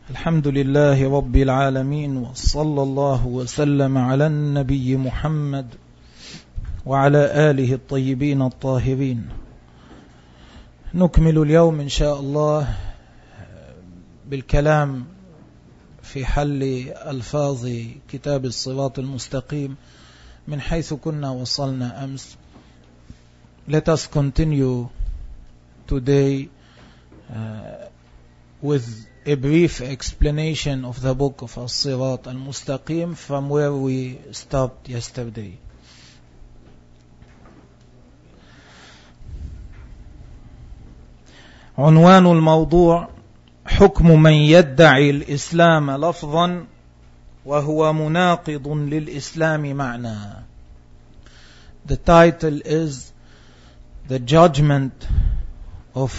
الحمد لله رب العالمين وصلى الله وسلم على النبي محمد وعلى آله الطيبين الطاهرين. نكمل اليوم إن شاء الله بالكلام في حل ألفاظ كتاب الصراط المستقيم من حيث كنا وصلنا أمس. Let us continue today with a brief explanation of the book of As-Sirat al-Mustaqim from where we stopped yesterday. عنوان الموضوع حكم من يدعي الإسلام لفظا وهو مناقض للإسلام معنى. The title is The Judgment of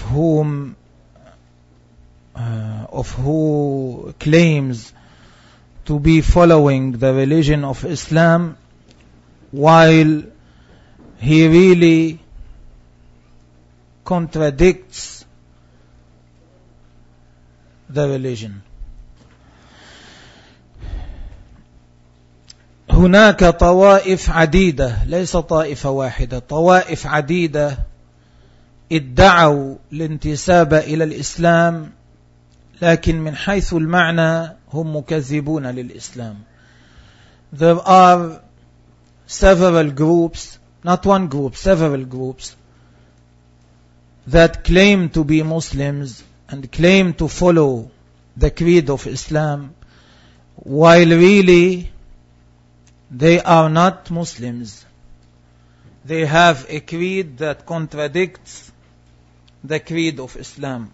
who claims to be following the religion of Islam while he really contradicts the religion. هناك طوائف عديدة، ليس طائفة واحدة، طوائف عديدة ادعوا الانتساب إلى الإسلام، لكن من حيث المعنى هم مكذبون للإسلام. There are several groups, not one group, several groups that claim to be Muslims and claim to follow the creed of Islam, while really they are not Muslims. They have a creed that contradicts the creed of Islam.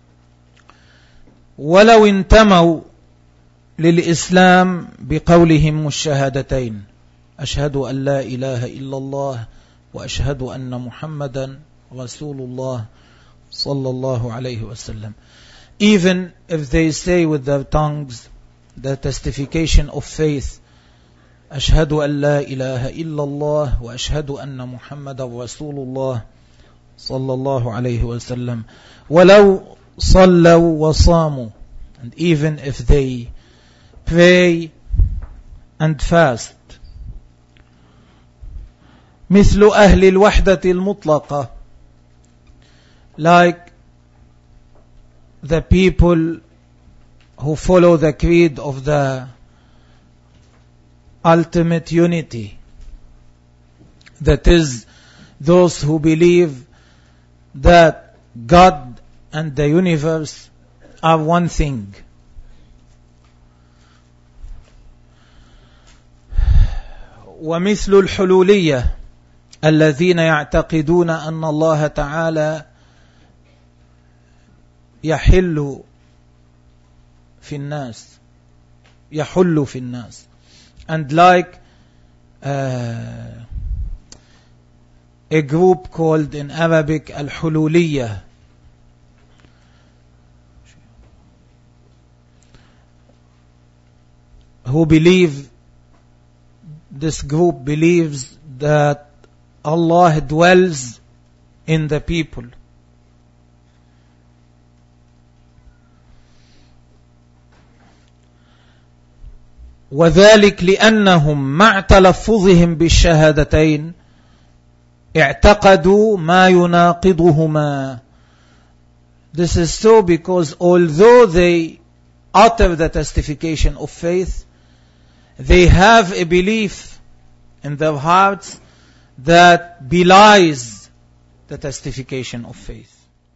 ولو انتموا للإسلام بقولهم الشهادتين أشهد أن لا إله إلا الله وأشهد أن محمدا رسول الله صلى الله عليه وسلم. Even if they say with their tongues the testification of faith أشهد أن لا إله إلا الله وأشهد أن محمدا رسول الله صلى الله عليه وسلم. ولو صلوا وصاموا, and even if they pray and fast. مثل أهل الوحدة المطلقة, like the people who follow the creed of the ultimate unity, that is, those who believe that God and the universe are one thing. ومثل الحلولية الذين يعتقدون أن الله تعالى يحل في الناس, and like a group called in Arabic al-Hululiyah, who believe, this group believes that Allah dwells in the people. وذلك لأنهم مع تلفظهم بالشهادتين اعتقدوا ما يناقضهما. This is so because although they utter the testification of faith, they have a belief in their hearts that belies the testification of faith.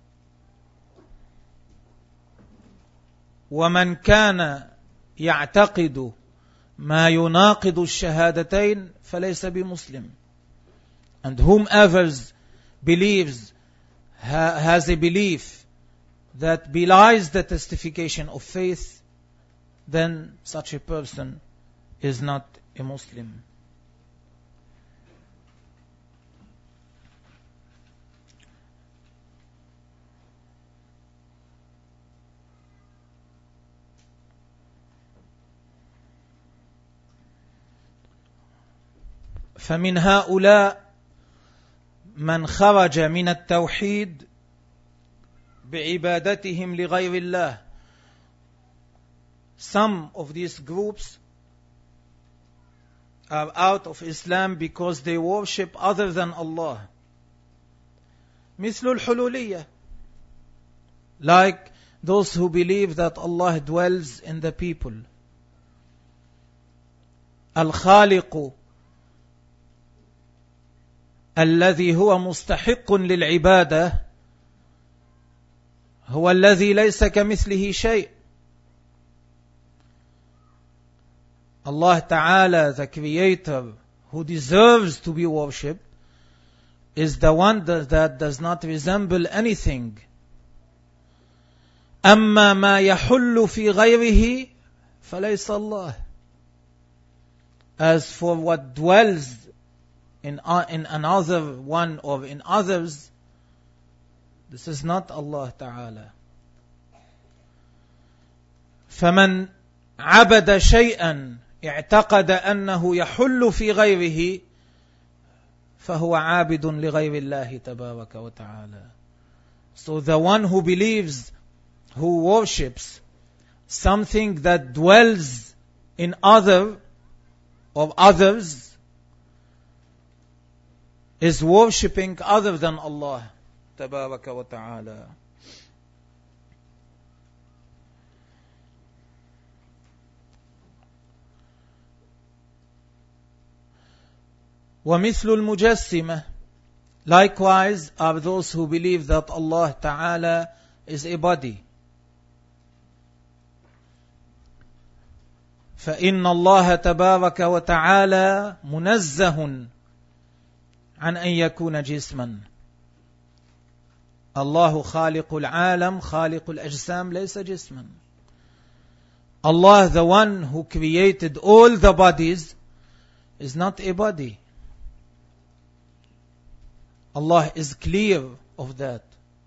ومن كان يعتقد ما يناقض الشهادتين فليس بمسلم. And whomever believes, has a belief that belies the testification of faith, then such a person is not a Muslim. فمن هؤلاء من خرج من التوحيد بعبادتهم لغير الله. some of these groups are out of Islam because they worship other than Allah. مثل الحلولية, like those who believe that Allah dwells in the people. الخالق الذي هو مستحق للعبادة هو الذي ليس كمثله شيء. Allah Ta'ala, the Creator, who deserves to be worshipped, is the one that does not resemble anything. أما ما يحل في غيره فليس الله. As for what dwells in another one or in others, this is not Allah Ta'ala. فمن عبد شيئا اعتقد أنه يحل في غيره فهو عابد لغير الله تبارك وتعالى. So the one who believes, who worships something that dwells in others, is worshipping other than Allah تبارك وتعالى. ومثل المجسمة, likewise are those who believe that Allah Ta'ala is a body. فإن الله تبارك وتعالى منزه عن أن يكون جسما. الله خالق العالم خالق الأجسام ليس جسما. Allah, the one who created all the bodies, is not a body. Allah is clear of that.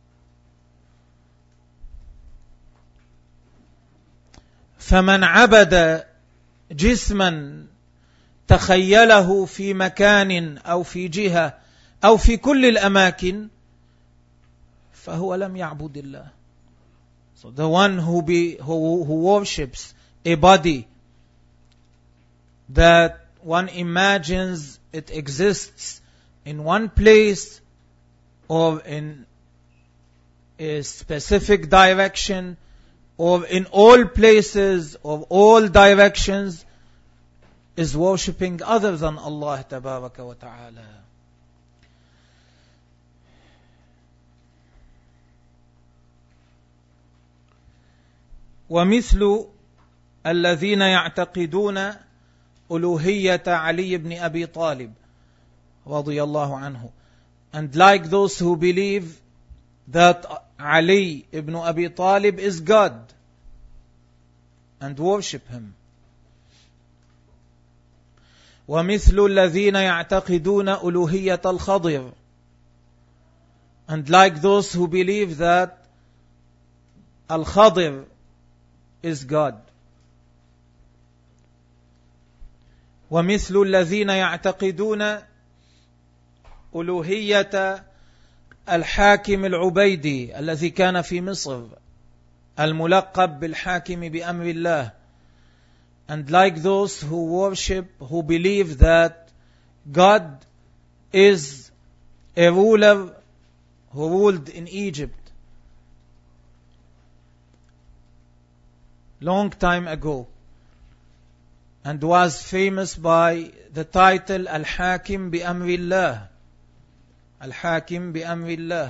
فمن عبد جسما تخيله في مكان أو في جهة أو في كل الأماكن فهو لم يعبد الله. So the one who worships a body that one imagines it exists in one place or in a specific direction or in all places or all directions, is worshipping other than Allah Tabaraka wa Ta'ala. ومثل الذين يعتقدون ألوهية علي بن أبي طالب رضي الله عنه, and like those who believe that Ali ibn Abi Talib is God and worship him. ومثل الذين يعتقدون ألوهية الخضر, and like those who believe that Al-Khadir is God. ومثل الذين يعتقدون ألوهية الحاكم العبيدي الذي كان في مصر الملقب بالحاكم بأمر الله, and like those who believe that God is a ruler who ruled in Egypt long time ago and was famous by the title Al-Hakim bi-Amri Allah. Al-Hakim bi-Amri Allah.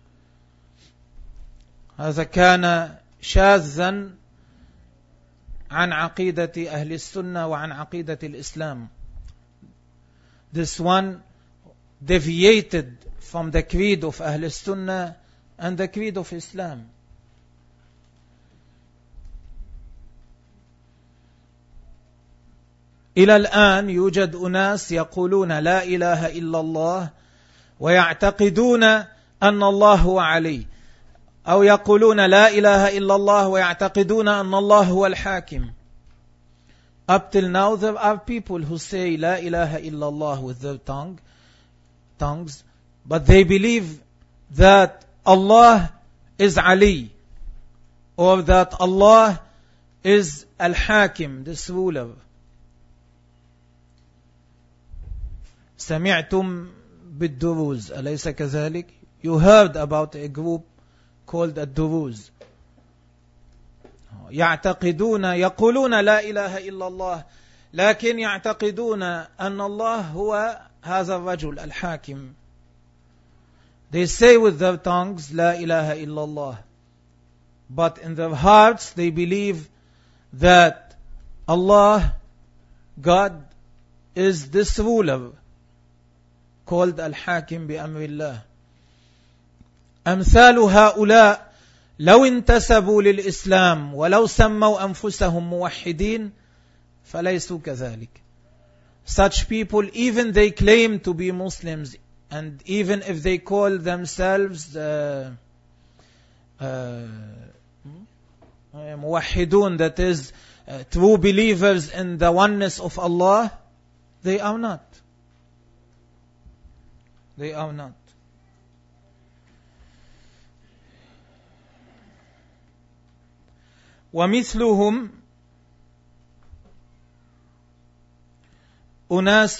هذا كان شاذا عن عقيدة أهل السنة وعن عقيدة الإسلام. This one deviated from the creed of Ahl al-Sunnah and the creed of Islam. إلى الآن يوجد أناس يقولون لا إله إلا الله ويعتقدون أن الله هو علي, أو يقولون لا إله إلا الله ويعتقدون أن الله هو الحاكم. Up till now there are people who say لا إله إلا الله with their tongues, but they believe that Allah is Ali, or that Allah is Al-Hakim, this ruler. سمعتم بالدروز أليس كذلك? You heard about a group called الدروز. يقولون لا إله إلا الله لكن يعتقدون أن الله هو هذا الرجل الحاكم. They say with their tongues لا إله إلا الله, but in their hearts they believe that Allah, God, is this ruler called Al-Hakim بأمر الله. أمثال هؤلاء لو انتسبوا للإسلام ولو سموا أنفسهم موحدين فليسوا كذلك. Such people, even they claim to be Muslims, and even if they call themselves موحدون, that is true believers in the oneness of Allah, they are not. They are not. ومثلهم أناس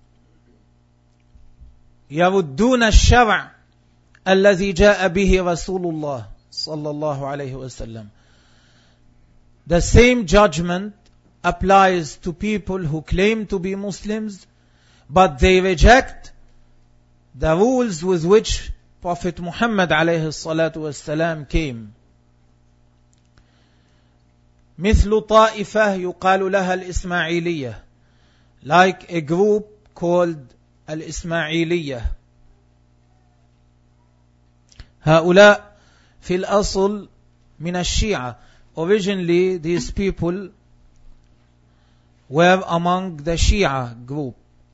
يردون الشرع الذي جاء به رسول الله صلى الله عليه وسلم. The same judgment applies to people who claim to be Muslims, but they reject the rules with which Prophet Muhammad عليه الصلاة والسلام came. مثل طائفة يقال لها الإسماعيلية, like a group called الإسماعيلية. هؤلاء في الأصل من الشيعة. Originally these people were among the Shia group,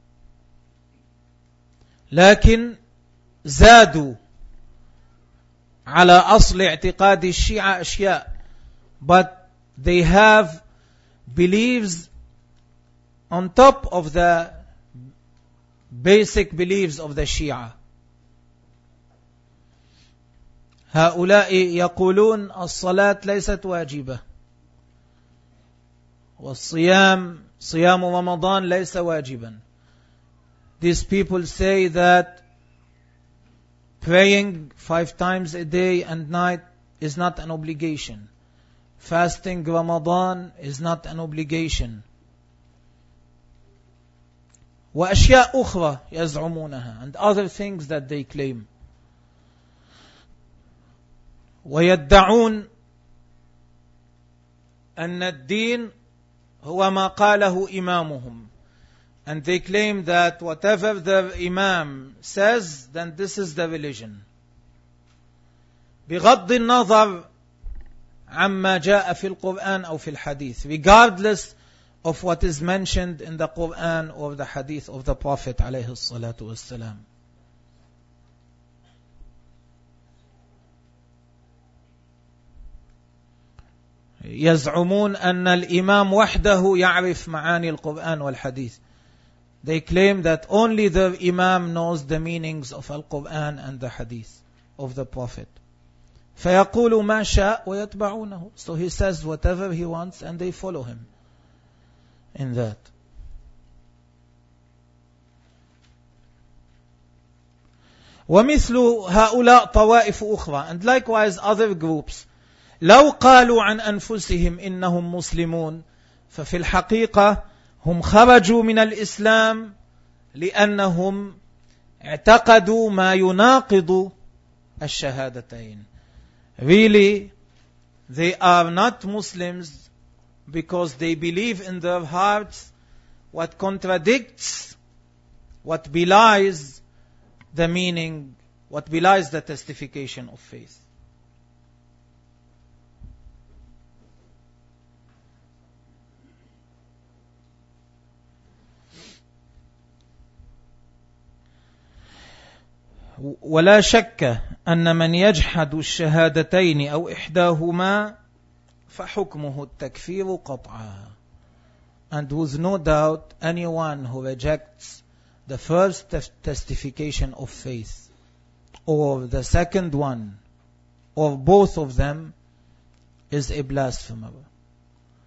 لكن زادوا على أصل اعتقاد الشيعة أشياء, but they have beliefs on top of the basic beliefs of the Shia. هؤلاء يقولون الصلاة ليست واجبة, والصيام صيام رمضان ليس واجبا. These people say that praying 5 times a day and night is not an obligation. Fasting Ramadan is not an obligation. وأشياء أخرى يزعمونها, and other things that they claim. ويدعون أن الدين هو ما قاله إمامهم, and they claim that whatever the Imam says, then this is the religion. بغض النظر عما جاء في القرآن أو في الحديث, regardless of what is mentioned in the Quran or the Hadith of the Prophet عليه الصلاة والسلام. يزعمون أن الإمام وحده يعرف معاني القرآن والحديث. They claim that only the Imam knows the meanings of Al-Quran and the Hadith of the Prophet. فيقول ما شاء ويتبعونه. So he says whatever he wants and they follow him in that. ومثل هؤلاء طوائف أخرى, and likewise other groups. لو قالوا عن أنفسهم إنهم مسلمون ففي الحقيقة هم خرجوا من الإسلام لأنهم اعتقدوا ما يناقض الشهادتين. Really, they are not Muslims because they believe in their hearts what contradicts, what belies the meaning, what belies the testification of faith. ولا شك أن من يجحد الشهادتين أو إحداهما فحكمه التكفير قطعا. And with no doubt anyone who rejects the first testification of faith or the second one or both of them is a blasphemer.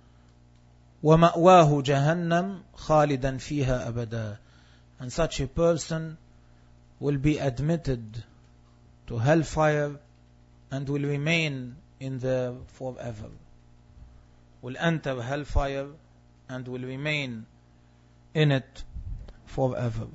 وَمَأْوَاهُ جَهَنَّمْ خَالِدًا فِيهَا أَبَدًا. And such a person will be admitted to hellfire and will remain in there forever. Will enter hellfire and will remain in it forever.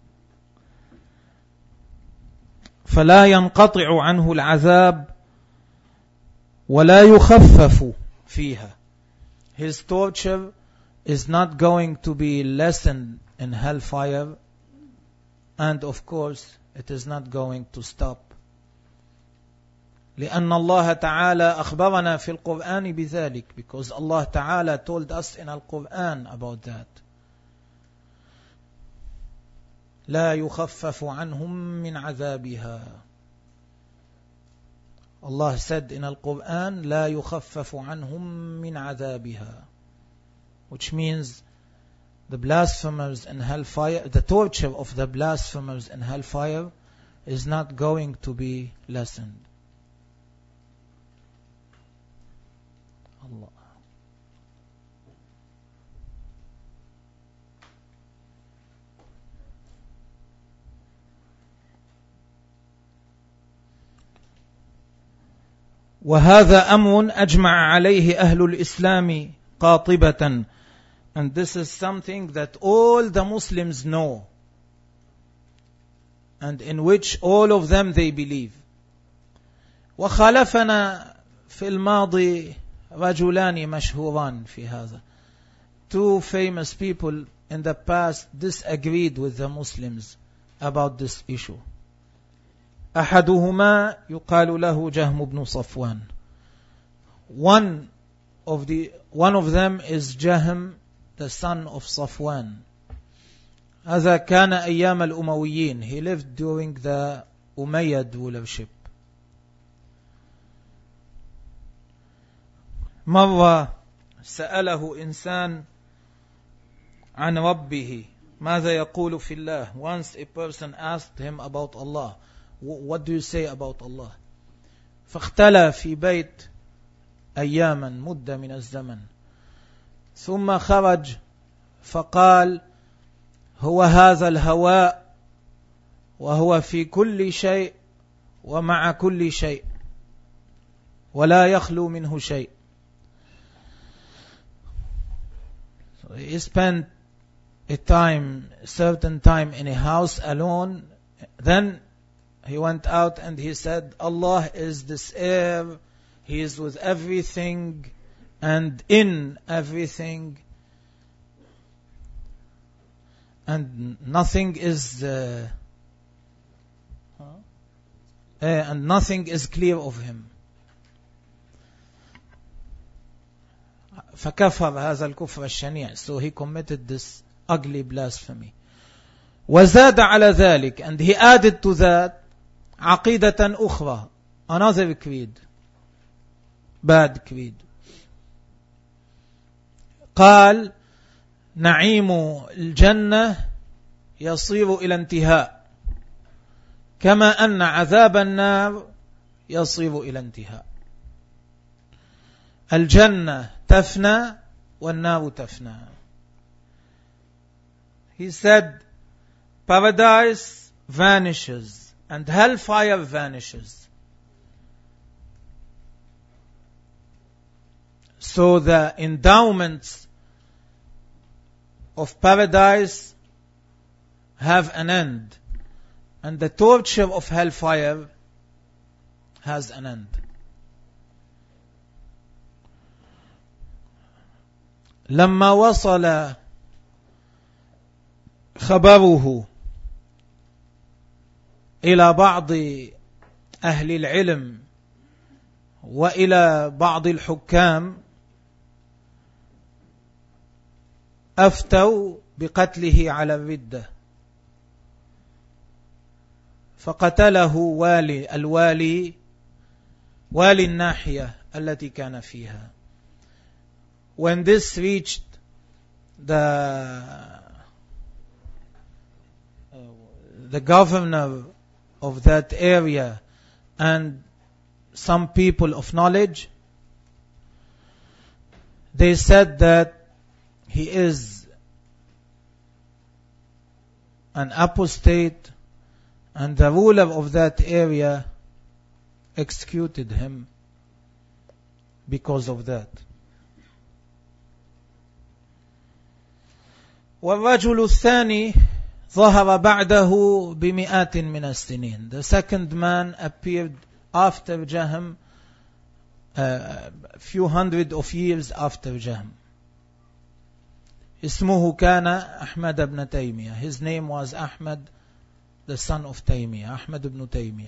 فلا ينقطع عنه العذاب ولا يخفف فيها. His torture is not going to be lessened in hellfire, and of course it is not going to stop. لأن الله تعالى أخبرنا في القرآن بذلك, because Allah Ta'ala told us in Al-Quran about that. لا يخفف عنهم من عذابها. Allah said in Al-Quran, لا يخفف عنهم من عذابها, which means the blasphemers in hellfire, the torture of the blasphemers in hellfire is not going to be lessened. Allah. وهذا أمر أجمع عليه أهل الإسلام قاطبة. And this is something that all the Muslims know, and in which all of them they believe. وخالفنا في الماضي رجلان مشهوران في هذا. Two famous people in the past disagreed with the Muslims about this issue. أحدهما يقال له جهم بن صفوان. One of them is Jahm, the son of Safwan. هذا كان أيام الأمويين. He lived during the Umayyad rulership. مرة سأله إنسان عن ربه ماذا يقول في الله. Once a person asked him about Allah, what do you say about Allah? فاختلى في بيت أياما مدة من الزمن, ثم خرج فقال هو هذا الهواء وهو في كل شيء ومع كل شيء ولا يخلو منه شيء. So he spent a certain time in a house alone. Then he went out and he said, Allah is this air, He is with everything and in everything, and nothing is clear of him. فكفر هذا الكفر الشنيع. So he committed this ugly blasphemy. وزاد على ذلك, and he added to that عقيدة أخرى, another creed, bad creed. قال نعيم الجنة يصير إلى انتهاء كما أن عذاب النار يصير إلى انتهاء. الجنة تفنى والنار تفنى. He said paradise vanishes and hellfire vanishes. So the endowments of paradise have an end, and the torture of hellfire has an end. لما وصل خبره إلى بعض أهل العلم وإلى بعض الحكام أفتوا بقتله على الردة، فقتله والي الناحية التي كان فيها. When this reached the governor of that area and some people of knowledge, they said that he is an apostate, and the ruler of that area executed him because of that. والرجل الثاني ظهر بعده بمئات من السنين. The second man appeared after Jahm, a few hundred of years after Jahm. اسمه كان أحمد بن تيمية. His name was Ahmad, the son of Taymiyyah, Ahmad ibn Taymiyyah.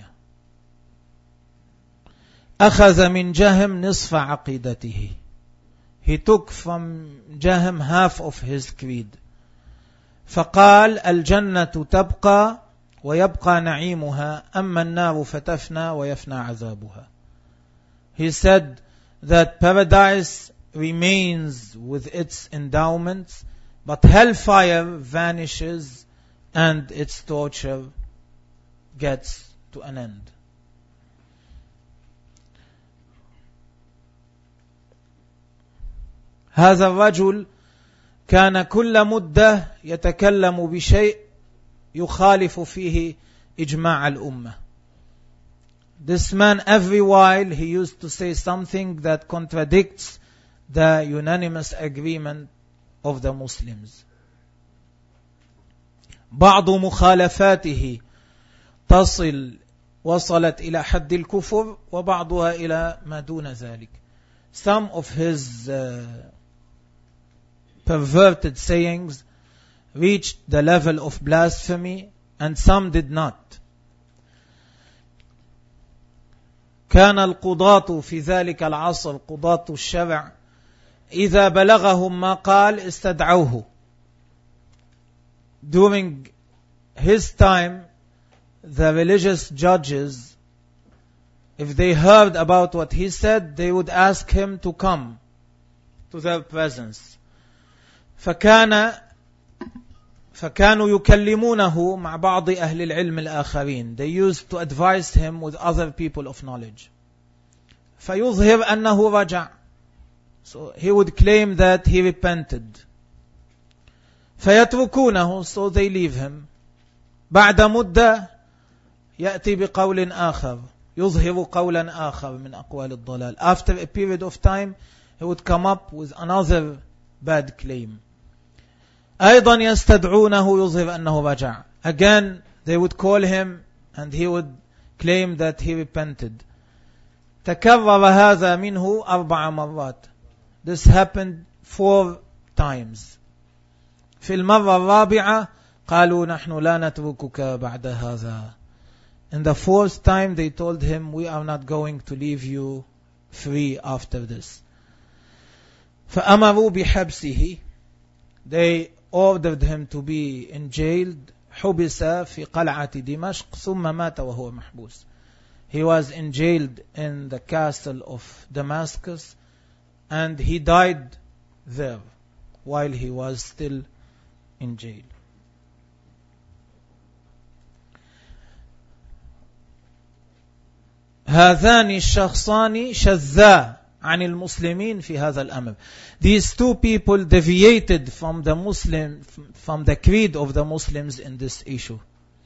أخذ من جهم نصف عقيدته. He took from Jahm half of his creed. فقال الجنة تبقى ويبقى نعيمها أما النار فتفنى ويفنى عذابها. He said that paradise remains with its endowments, but hellfire vanishes and its torture gets to an end. هذا الرجل كان كل مدة يتكلم بشيء يخالف فيه إجماع الأمة. This man, every while, he used to say something that contradicts the unanimous agreement of the Muslims. بعض مخالفاته وصلت إلى حد الكفر وبعضها إلى ما دون ذلك. Some of his perverted sayings reached the level of blasphemy, and some did not. كان القضاة في ذلك العصر، قضاة الشرع، إذا بلغهم ما قال استدعوه. During his time, the religious judges, if they heard about what he said, they would ask him to come to their presence. فكانوا يكلمونه مع بعض أهل العلم الآخرين. They used to advise him with other people of knowledge. فيظهر أنه رجع. So he would claim that he repented. فيتركونه, so they leave him. بعد مدة يأتي بقول آخر يظهر قولا آخر من أقوال الضلال. After a period of time, he would come up with another bad claim. أيضا يستدعونه يظهر أنه رجع. Again, they would call him and he would claim that he repented. تكرر هذا منه 4 مرات. This happened 4 times. في المرة الرابعة قالوا نحن لا نتركك بعد هذا. In the 4th time they told him, we are not going to leave you free after this. فأمروا بحبسه. They ordered him to be enjailed. حبس في قلعة دمشق ثم مات وهو محبوس. He was enjailed in the castle of Damascus and he died there while he was still in jail. هذان الشخصان شذا عن المسلمين في هذا الأمر. These 2 people deviated from the creed of the Muslims in this issue.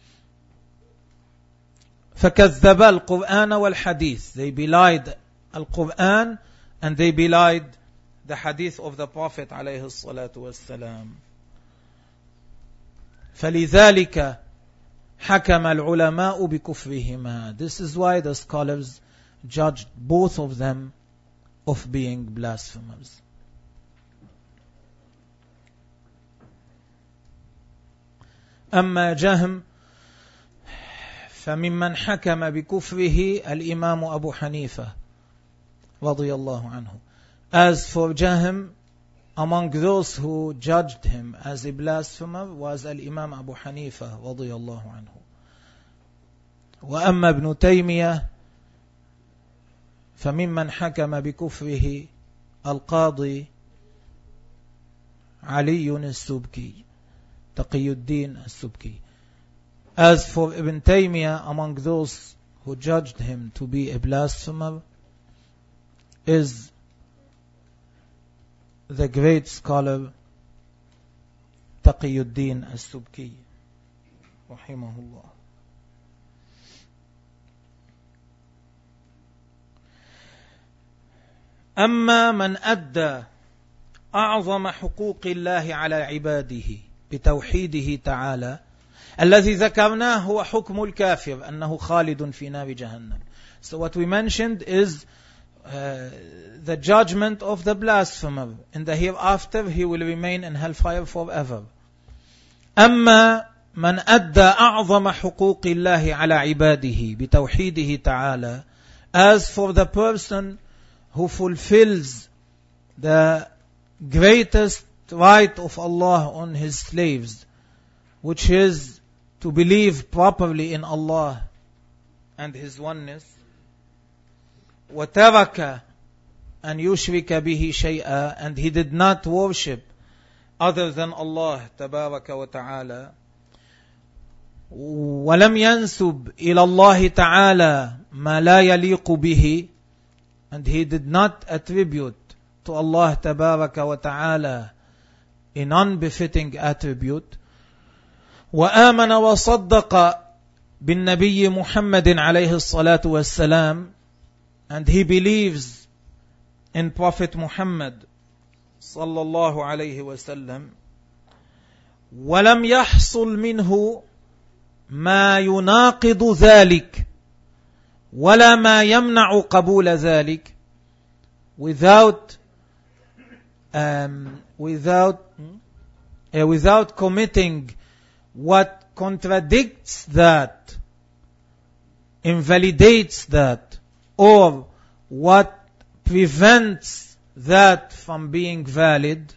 فكذبا القرآن والحديث. They belied القرآن and they belied the hadith of the Prophet عليه الصلاة والسلام. فلذلك حكم العلماء بكفرهما. This is why the scholars judged both of them of being blasphemers. أما جهم فممن حكم بكفره الإمام أبو حنيفة رضي الله عنه. As for Jahm, among those who judged him as a blasphemer was الإمام أبو حنيفة رضي الله عنه. وأما ابن تيمية فممن حكم بكفره القاضي علي السبكي تقي الدين السبكي. As for Ibn Taymiyyah, among those who judged him to be a blasphemer is the great scholar تقي الدين السبكي رحمه الله. أما من أدى أعظم حقوق الله على عباده بتوحيده تعالى الذي ذكرناه هو حكم الكافر أنه خالد في نار جهنم. So what we mentioned is the judgment of the blasphemer. In the hereafter he will remain in hellfire forever. أما من أدى أعظم حقوق الله على عباده بتوحيده تعالى, as for the person who fulfills the greatest right of Allah on his slaves, which is to believe properly in Allah and His oneness, وَتَرَكَ أَنْ يُشْرِكَ بِهِ شَيْئًا, and he did not worship other than Allah تبارك وتعالى, وَلَمْ يَنْسُبْ إِلَى اللَّهِ تَعَالَى مَا لَا يَلِيقُ بِهِ, and he did not attribute to Allah تبارك وتعالى a non-befitting attribute, وآمن وصدق بالنبي محمد عليه الصلاة والسلام, and he believes in Prophet Muhammad صلى الله عليه وسلم, ولم يحصل منه ما يناقض ذلك ولا ما يمنع قبول ذلك, without committing what contradicts that, invalidates that, or what prevents that from being valid,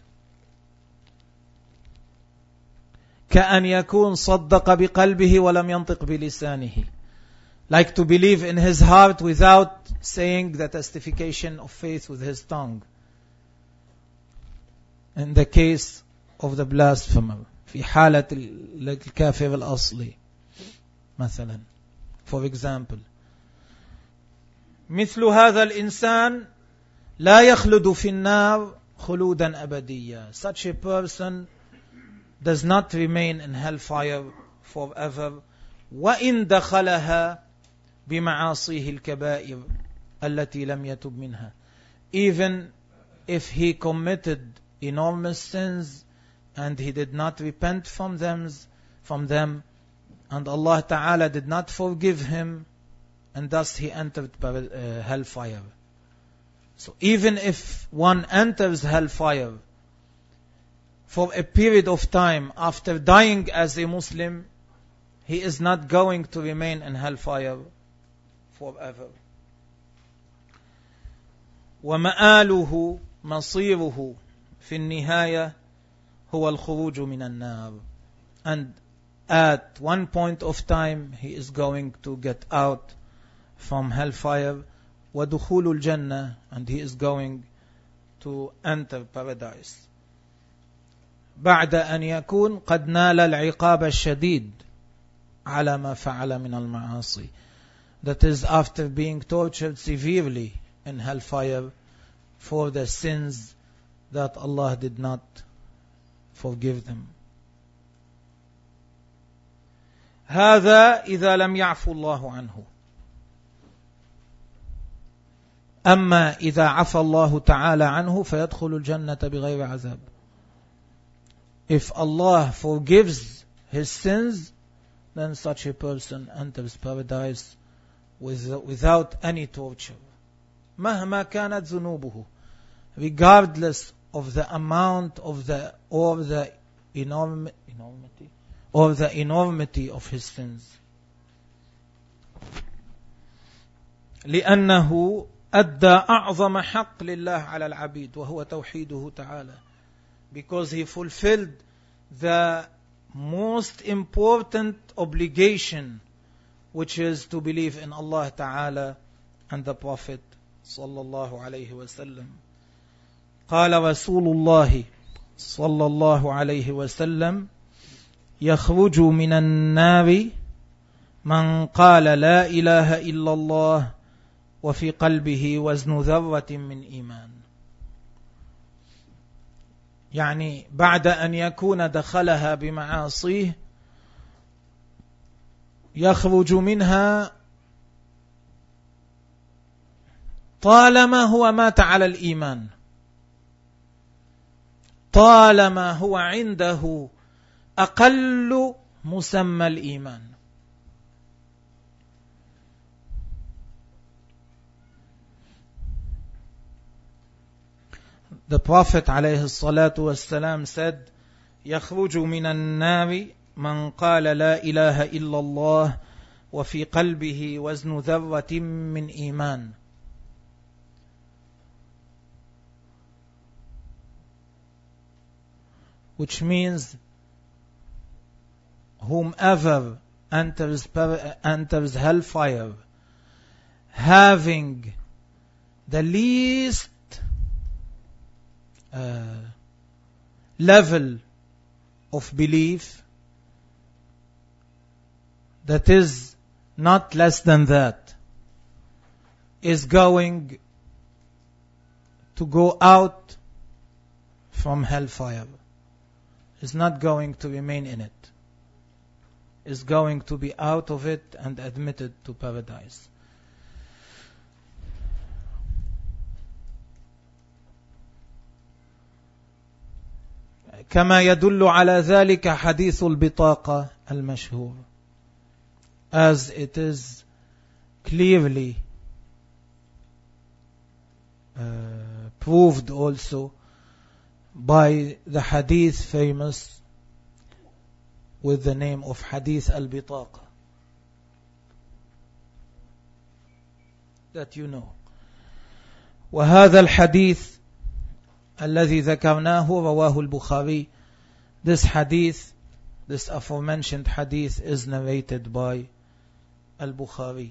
كأن يكون صدق بقلبه ولم ينطق بلسانه, like to believe in his heart without saying the testification of faith with his tongue. In the case of the blasphemer, في حالة الكافر الأصلي مثلا, for example, مثل هذا الإنسان لا يخلد في النار خلودا أبديا. Such a person does not remain in hellfire forever, وإن دخلها بمعاصيه الكبائر التي لم يتب منها, even if he committed enormous sins and he did not repent from them, and Allah Ta'ala did not forgive him, and thus he entered hellfire. So even if one enters hellfire for a period of time after dying as a Muslim, he is not going to remain in hellfire forever. وَمَآلُهُ مَصِيرُهُ في النهاية هو الخروج من النار. And at one point of time he is going to get out from hellfire, ودخول الجنة, and he is going to enter paradise. بعد أن يكون قد نال العقاب الشديد على ما فعل من المعاصي. That is, after being tortured severely in hellfire for the sins that Allah did not forgive them. هذا إذا لم يعفو الله عنه. أما إذا عفى الله تعالى عنه فيدخل الجنة بغير عذاب. If Allah forgives his sins, then such a person enters paradise without any torture. مهما كانت ذنوبه, regardless of the amount of the enormity of his sins. لأنه أدى أعظم حق لله على العبيد وهو توحيده تعالى. Because he fulfilled the most important obligation, which is to believe in Allah Ta'ala and the Prophet sallallahu alayhi wa sallam. قال رسول الله صلى الله عليه وسلم يخرج من النار من قال لا إله إلا الله وفي قلبه وزن ذرة من إيمان. يعني بعد أن يكون دخلها بمعاصيه يخرج منها طالما هو مات على الإيمان، طالما هو عنده أقل مسمى الإيمان. The Prophet عليه الصلاة والسلام said, يخرج من النار من قال لا إله إلا الله وفي قلبه وزن ذرة من إيمان. Which means whomever enters hellfire having the least level of belief, that is not less than that, is going to go out from hellfire, is not going to remain in it, is going to be out of it and admitted to paradise. كما يدل على ذلك حديث البطاقة المشهور, as it is clearly proved also by the hadith famous with the name of Hadith al-Bitaqa, that you know. وهذا الحديث الذي ذكرناه رواه البخاري. This hadith, this aforementioned hadith, is narrated by al-Bukhari.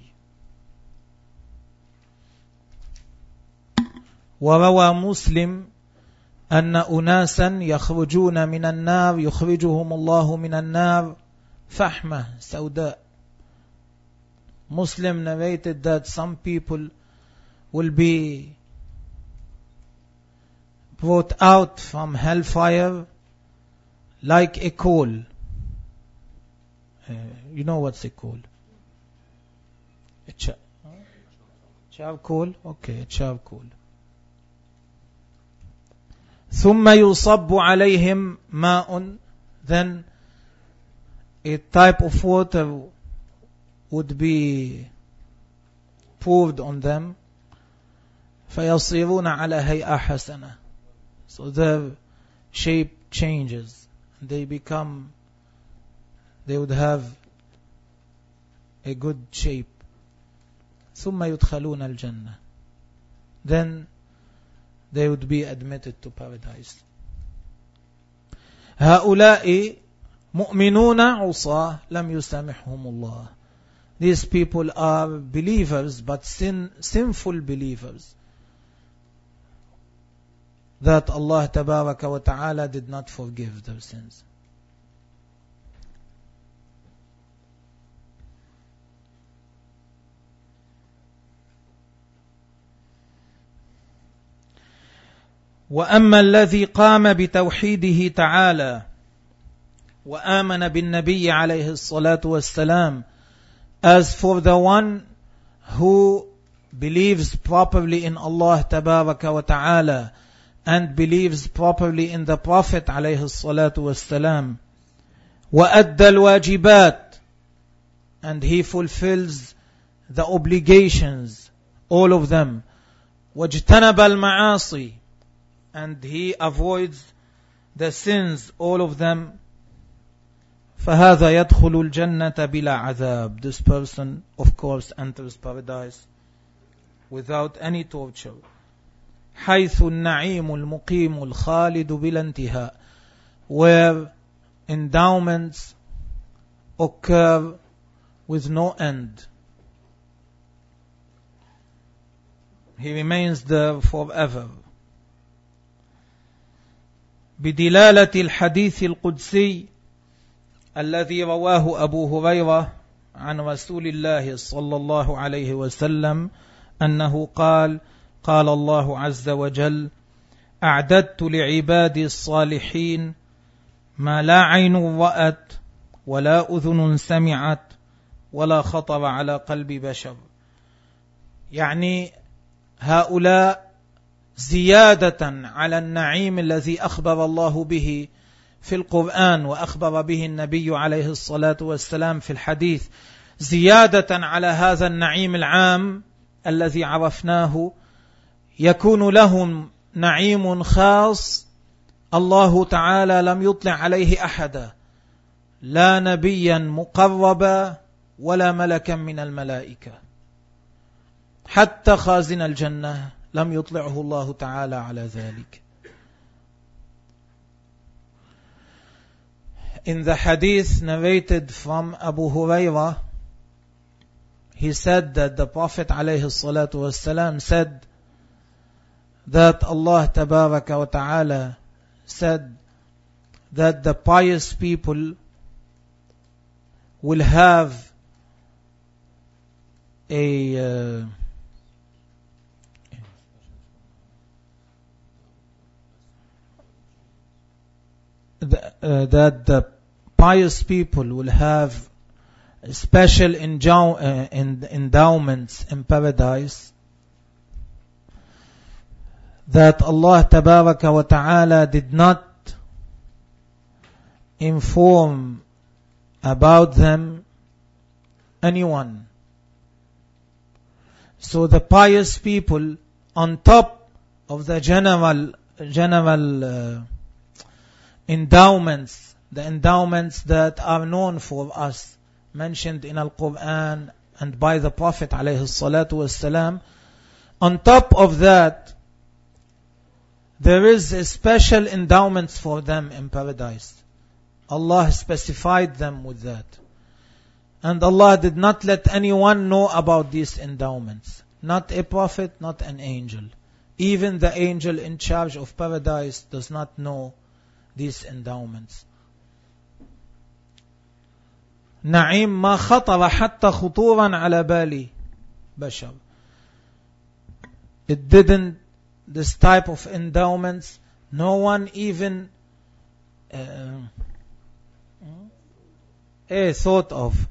وروى مسلم أن أناسا يخرجون من النار يخرجهم الله من النار فحمة سوداء. Muslim narrated that some people will be brought out from hellfire like a coal. You know what's a coal? Charcoal? Okay, charcoal. ثم يصب عليهم ماء, then a type of water would be poured on them. فيصيرون على هيئة حسنة, so their shape changes, they would have a good shape. ثم يدخلون الجنة, then they would be admitted to paradise. هؤلاء مؤمنون عصاة لم يسامحهم الله. These people are believers, but sinful believers, that Allah Tabaraka wa Ta'ala did not forgive their sins. وأما الذي قام بتوحيده تعالى وآمن بالنبي عليه الصلاة والسلام, as for the one who believes properly in Allah Tabaraka wa Ta'ala and believes properly in the Prophet عليه الصلاة والسلام, وأدى الواجبات, and he fulfills the obligations, all of them, واجتنب المعاصي, and he avoids the sins, all of them, فهذا يدخل الجنة بلا عذاب. This person, of course, enters paradise without any torture. حيث النعيم المقيم الخالد بلا انتهاء, where endowments occur with no end. He remains there forever. بدلالة الحديث القدسي الذي رواه أبو هريرة عن رسول الله صلى الله عليه وسلم أنه قال: قال الله عز وجل: أعددت لعبادي الصالحين ما لا عين رأت ولا أذن سمعت ولا خطر على قلب بشر. يعني هؤلاء زيادة على النعيم الذي أخبر الله به في القرآن وأخبر به النبي عليه الصلاة والسلام في الحديث، زيادة على هذا النعيم العام الذي عرفناه، يكون لهم نعيم خاص الله تعالى لم يطلع عليه أحدا، لا نبيا مقربا ولا ملكا من الملائكة، حتى خازن الجنة لم يطلعه الله تعالى على ذلك. In the hadith narrated from Abu Hurairah, he said that the Prophet alayhi salatu wasalam said that Allah tabaraka wa ta'ala said that the pious people will have that the pious people will have special endowments in paradise, that Allah tabaraka wa ta'ala did not inform about them anyone. So the pious people, on top of the general endowments, the endowments that are known for us, mentioned in Al-Quran and by the Prophet alayhi salatu wasalam, on top of that, there is a special endowments for them in paradise. Allah specified them with that. And Allah did not let anyone know about these endowments. Not a prophet, not an angel. Even the angel in charge of paradise does not know these endowments. نعيم ما خطر حتى خطورا على بالي بشر. It didn't, this type of endowments, no one even thought of.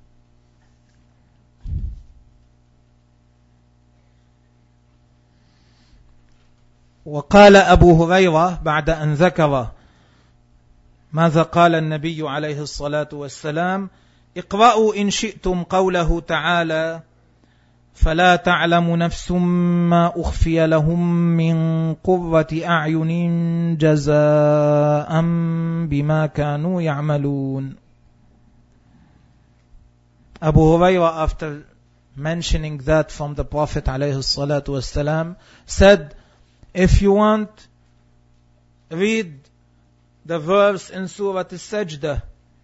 وقال أبو هريرة بعد أن ذكر ماذا قال النبي عليه الصلاة والسلام: اقرأوا إن شئتم قوله تعالى: فلا تعلم نفس ما أخفي لهم من قرة أعين جزاء بما كانوا يعملون. Abu Hurairah, after mentioning that from the Prophet عليه الصلاة والسلام, said, if you want, read the verse in Surah Al-Sajdah: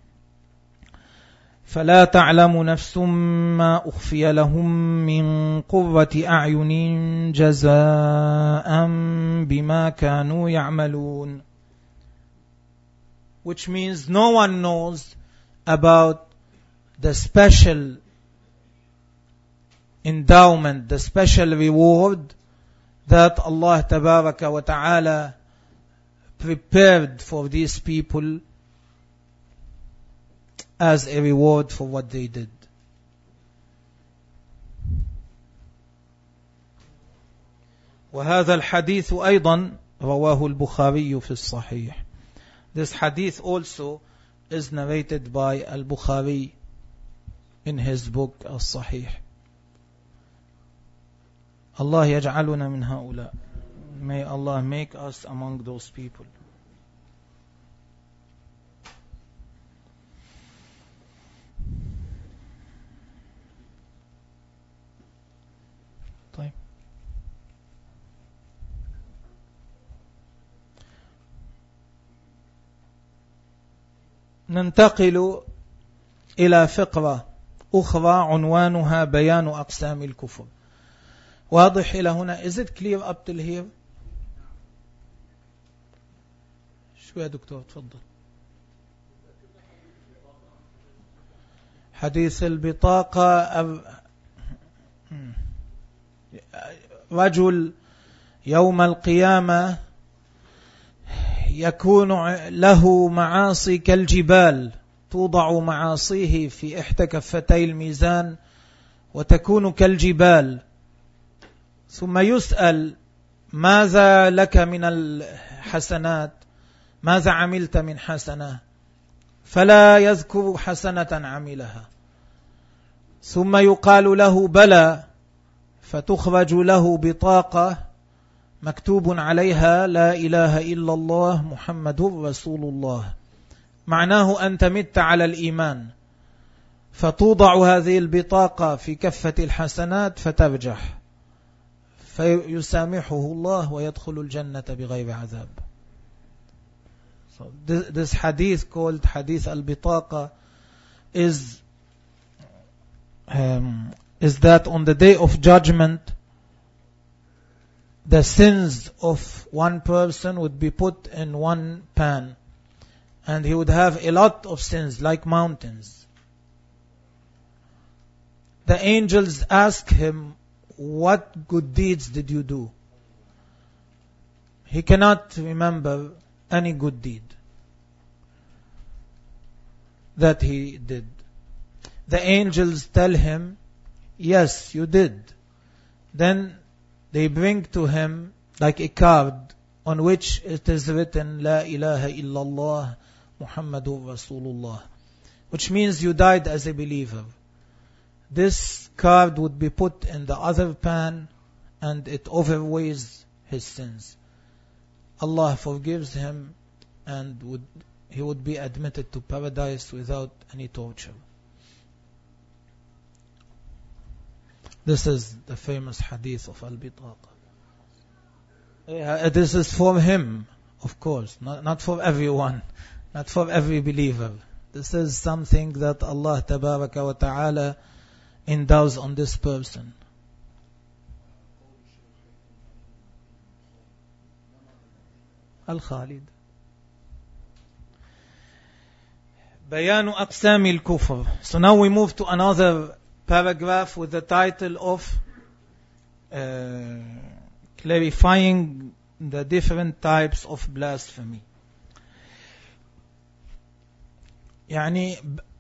فلا تعلم نفس ما أخفي لهم من قرة أعين جزاء بما كانوا يعملون. Which means no one knows about the special endowment, the special reward that Allah tabaraka wa ta'ala prepared for these people as a reward for what they did. وهذا الحديث أيضا رواه البخاري في الصحيح. This hadith also is narrated by Al-Bukhari in his book Al-Sahih. Allah yaj'aluna min ha'ula. May Allah make us among those people. طيب. ننتقل إلى فقرة أخرى عنوانها بيان أقسام الكفر. واضح إلى هنا؟ Is it clear up till here؟ شو يا دكتور؟ تفضل. حديث البطاقة، رجل يوم القيامة يكون له معاصي كالجبال توضع معاصيه في إحدى كفتي الميزان وتكون كالجبال، ثم يسأل ماذا لك من الحسنات، ماذا عملت من حسنة، فلا يذكر حسنة عملها، ثم يقال له بلى، فتخرج له بطاقة مكتوب عليها لا إله إلا الله محمد رسول الله، معناه أنت مت على الإيمان، فتوضع هذه البطاقة في كفة الحسنات فترجح، فيسامحه الله ويدخل الجنة بغير عذاب. So this hadith called Hadith al-Bitaqa is that on the day of judgment the sins of one person would be put in one pan, and he would have a lot of sins like mountains. The angels ask him, what good deeds did you do? He cannot remember any good deed that he did. The angels tell him, yes, you did. Then they bring to him like a card on which it is written La ilaha illallah Muhammadur Rasulullah, which means you died as a believer. This card would be put in the other pan and it overweighs his sins. Allah forgives him and he would be admitted to paradise without any torture. This is the famous hadith of Al-Bitaqa. This is for him, of course, not for everyone, not for every believer. This is something that Allah Tabaraka wa Ta'ala endows on this person. Al-Khalid. Bayanu Aqsam al-Kufr. So now we move to another paragraph with the title of clarifying the different types of blasphemy. يعني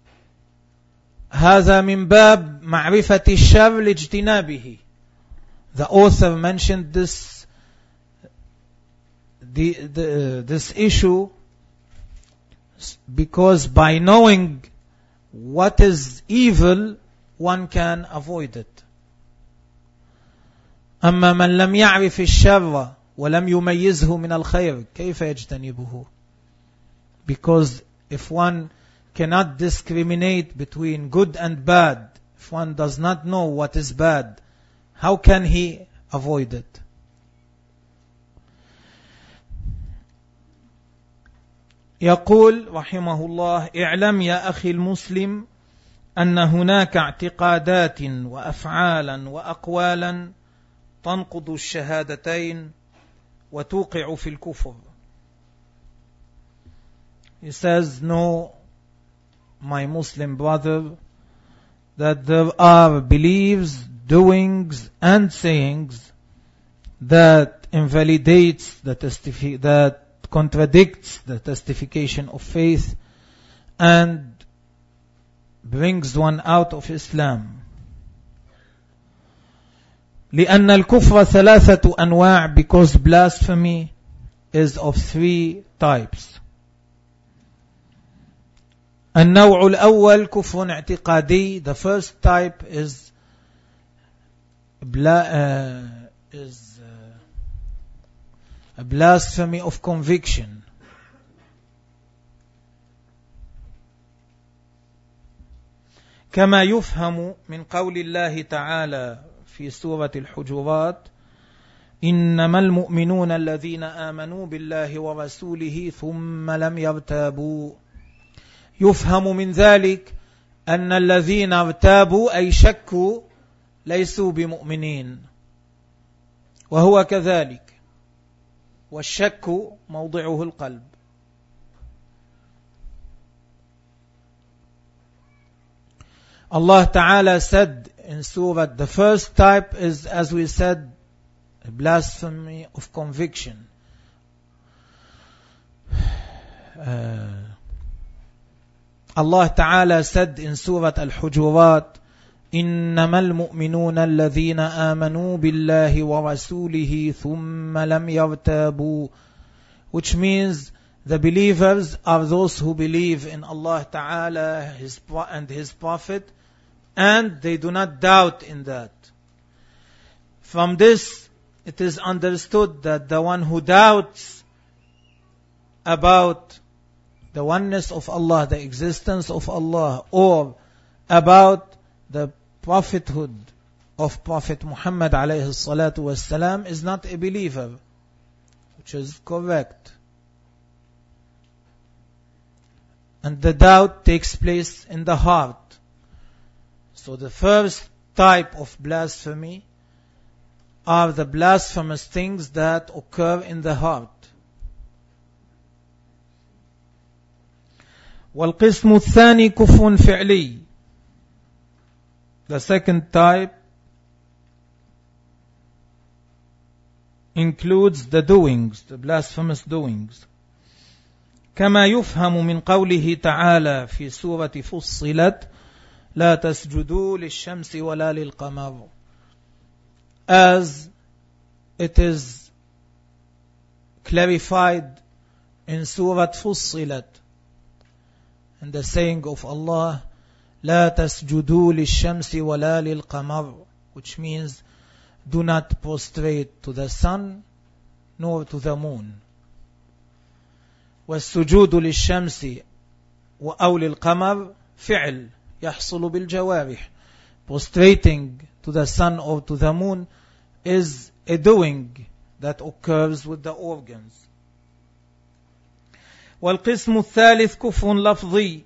هذا من باب معرفة الشر لاجتنابه. The author mentioned this issue because by knowing what is evil one can avoid it. أما من لم يعرف الشر ولم يميزه من الخير كيف يجتنبه? Because if one cannot discriminate between good and bad, if one does not know what is bad, how can he avoid it? يقول رحمه الله: اعلم يا أخي المسلم أن هناك اعتقادات وأفعالا وأقوالا تنقض الشهادتين وتوقع في الكفر. He says, know, my Muslim brother, that there are beliefs, doings and sayings that invalidates that contradicts the testification of faith and brings one out of Islam. لأن الكفر ثلاثة أنواع, because blasphemy is of three types. النوع الأول كفر اعتقادي. The first type is a blasphemy of conviction. كما يفهم من قول الله تعالى في سورة الحجرات: إنما المؤمنون الذين آمنوا بالله ورسوله ثم لم يرتابوا. يفهم من ذلك أن الذين ارتابوا أي شكوا ليسوا بمؤمنين، وهو كذلك، والشك موضعه القلب. Allah Ta'ala said in Surah, the first type is, as we said, a blasphemy of conviction. Allah Ta'ala said in Surah Al-Hujurat, إنما المؤمنون الذين آمنوا بالله ورسوله ثم لم يرتابوا, which means the believers are those who believe in Allah Ta'ala and His Prophet, and they do not doubt in that. From this, it is understood that the one who doubts about the oneness of Allah, the existence of Allah, or about the prophethood of Prophet Muhammad alayhi salatu wasalam is not a believer, which is correct. And the doubt takes place in the heart. So the first type of blasphemy are the blasphemous things that occur in the heart. والقسم الثاني كفر فعلي. The second type includes the doings, the blasphemous doings. كما يفهم من قوله تعالى في سورة فصلت لا تسجدوا للشمس ولا للقمر, as it is clarified in Surah Fussilat, and the saying of Allah, لا تسجدوا للشمس ولا للقمر, which means do not prostrate to the sun nor to the moon. والسجود للشمس أو للقمر فعل يحصل بالجوارح. Prostrating to the sun or to the moon is a doing that occurs with the organs. والقسم الثالث كفر لفظي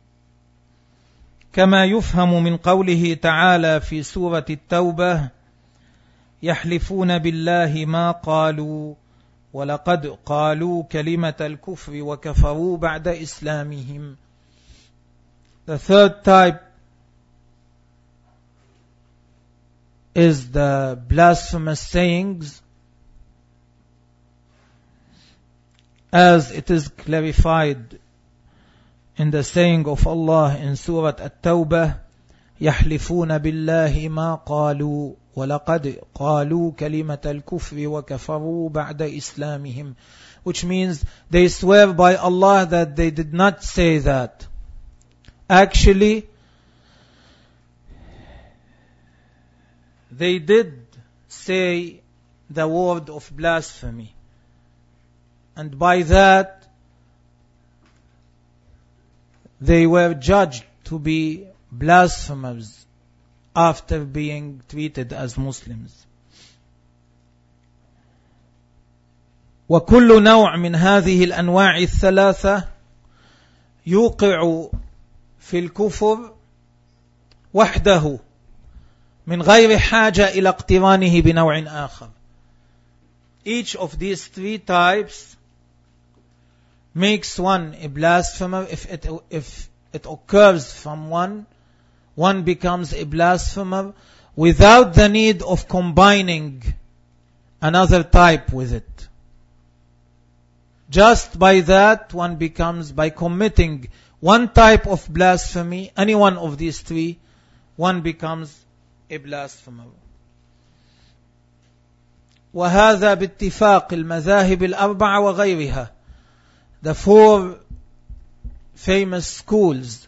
كما يفهم من قوله تعالى في سورة التوبة يحلفون بالله ما قالوا ولقد قالوا كلمة الكفر وكفروا بعد إسلامهم. The third type is the blasphemous sayings, as it is clarified in the saying of Allah in Surah At-Tawbah, يحلفون بالله ما قالوا وَلَقَدْ قَالُوا كَلِمَةَ الْكُفْرِ وَكَفَرُوا بَعْدَ إِسْلَامِهِمْ, which means they swear by Allah that they did not say that. Actually, they did say the word of blasphemy, and by that they were judged to be blasphemers after being treated as Muslims. وكل نوع من هذه الأنواع الثلاثة يوقع في الكفر وحده من غير حاجة إلى اقترانه بنوع آخر. Each of these three types makes one a blasphemer. If it occurs from one becomes a blasphemer without the need of combining another type with it. Just by that, one becomes, by committing one type of blasphemy, any one of these three, one becomes a blasphemer. وهذا باتفاق المذاهب الأربعة وغيرها. The four famous schools,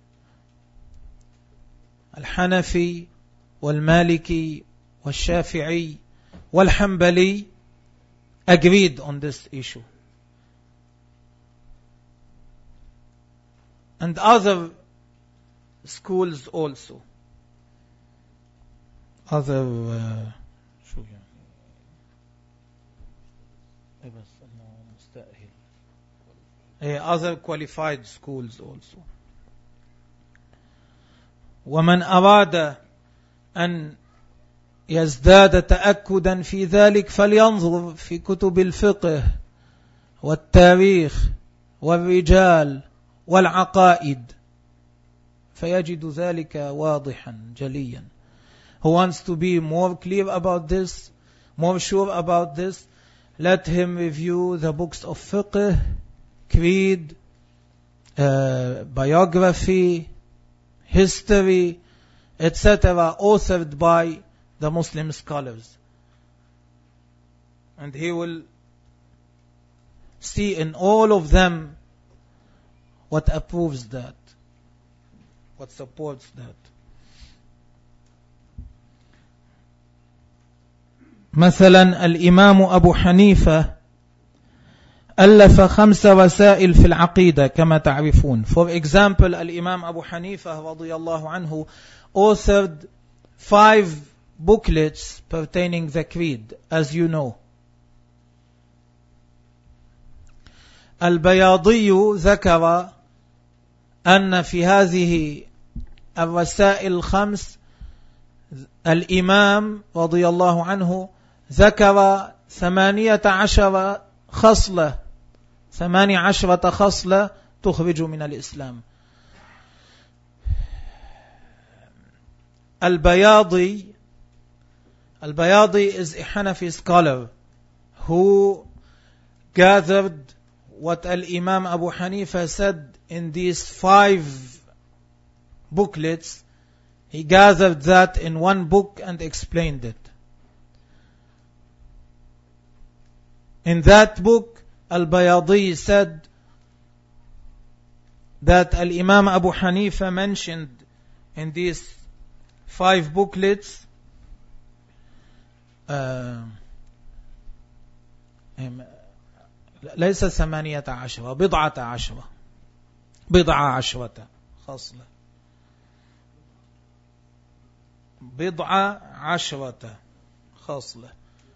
الحنفي والمالكي والشافعي والحنبلي, agreed on this issue. And other schools also. Other other qualified schools also. ومن أراد أن يزداد تأكدا في ذلك فلينظر في كتب الفقه والتاريخ والرجال والعقائد فيجد ذلك واضحا جليا. Who wants to be more clear about this, more sure about this, let him review the books of fiqh creed, biography, history, etc., authored by the Muslim scholars. And he will see in all of them what approves that, what supports that. مثلا الإمام أبو حنيفة ألف 5 رسائل في العقيدة كما تعرفون. For example, الإمام أبو حنيفة رضي الله عنه authored 5 booklets pertaining the creed, as you know. البياضي ذكر أن في هذه الرسائل 5 الإمام رضي الله عنه ذكر 18 خصلة تخرج من الإسلام. البياضي is a Hanafi scholar who gathered what Al-Imam Abu Hanifa said in these 5 booklets. He gathered that in one book and explained it. In that book, Al-Bayadi said that Al-Imam Abu Hanifa mentioned in these 5 booklets ليس 18 بضعة عشرة خصلة 10 خصلة.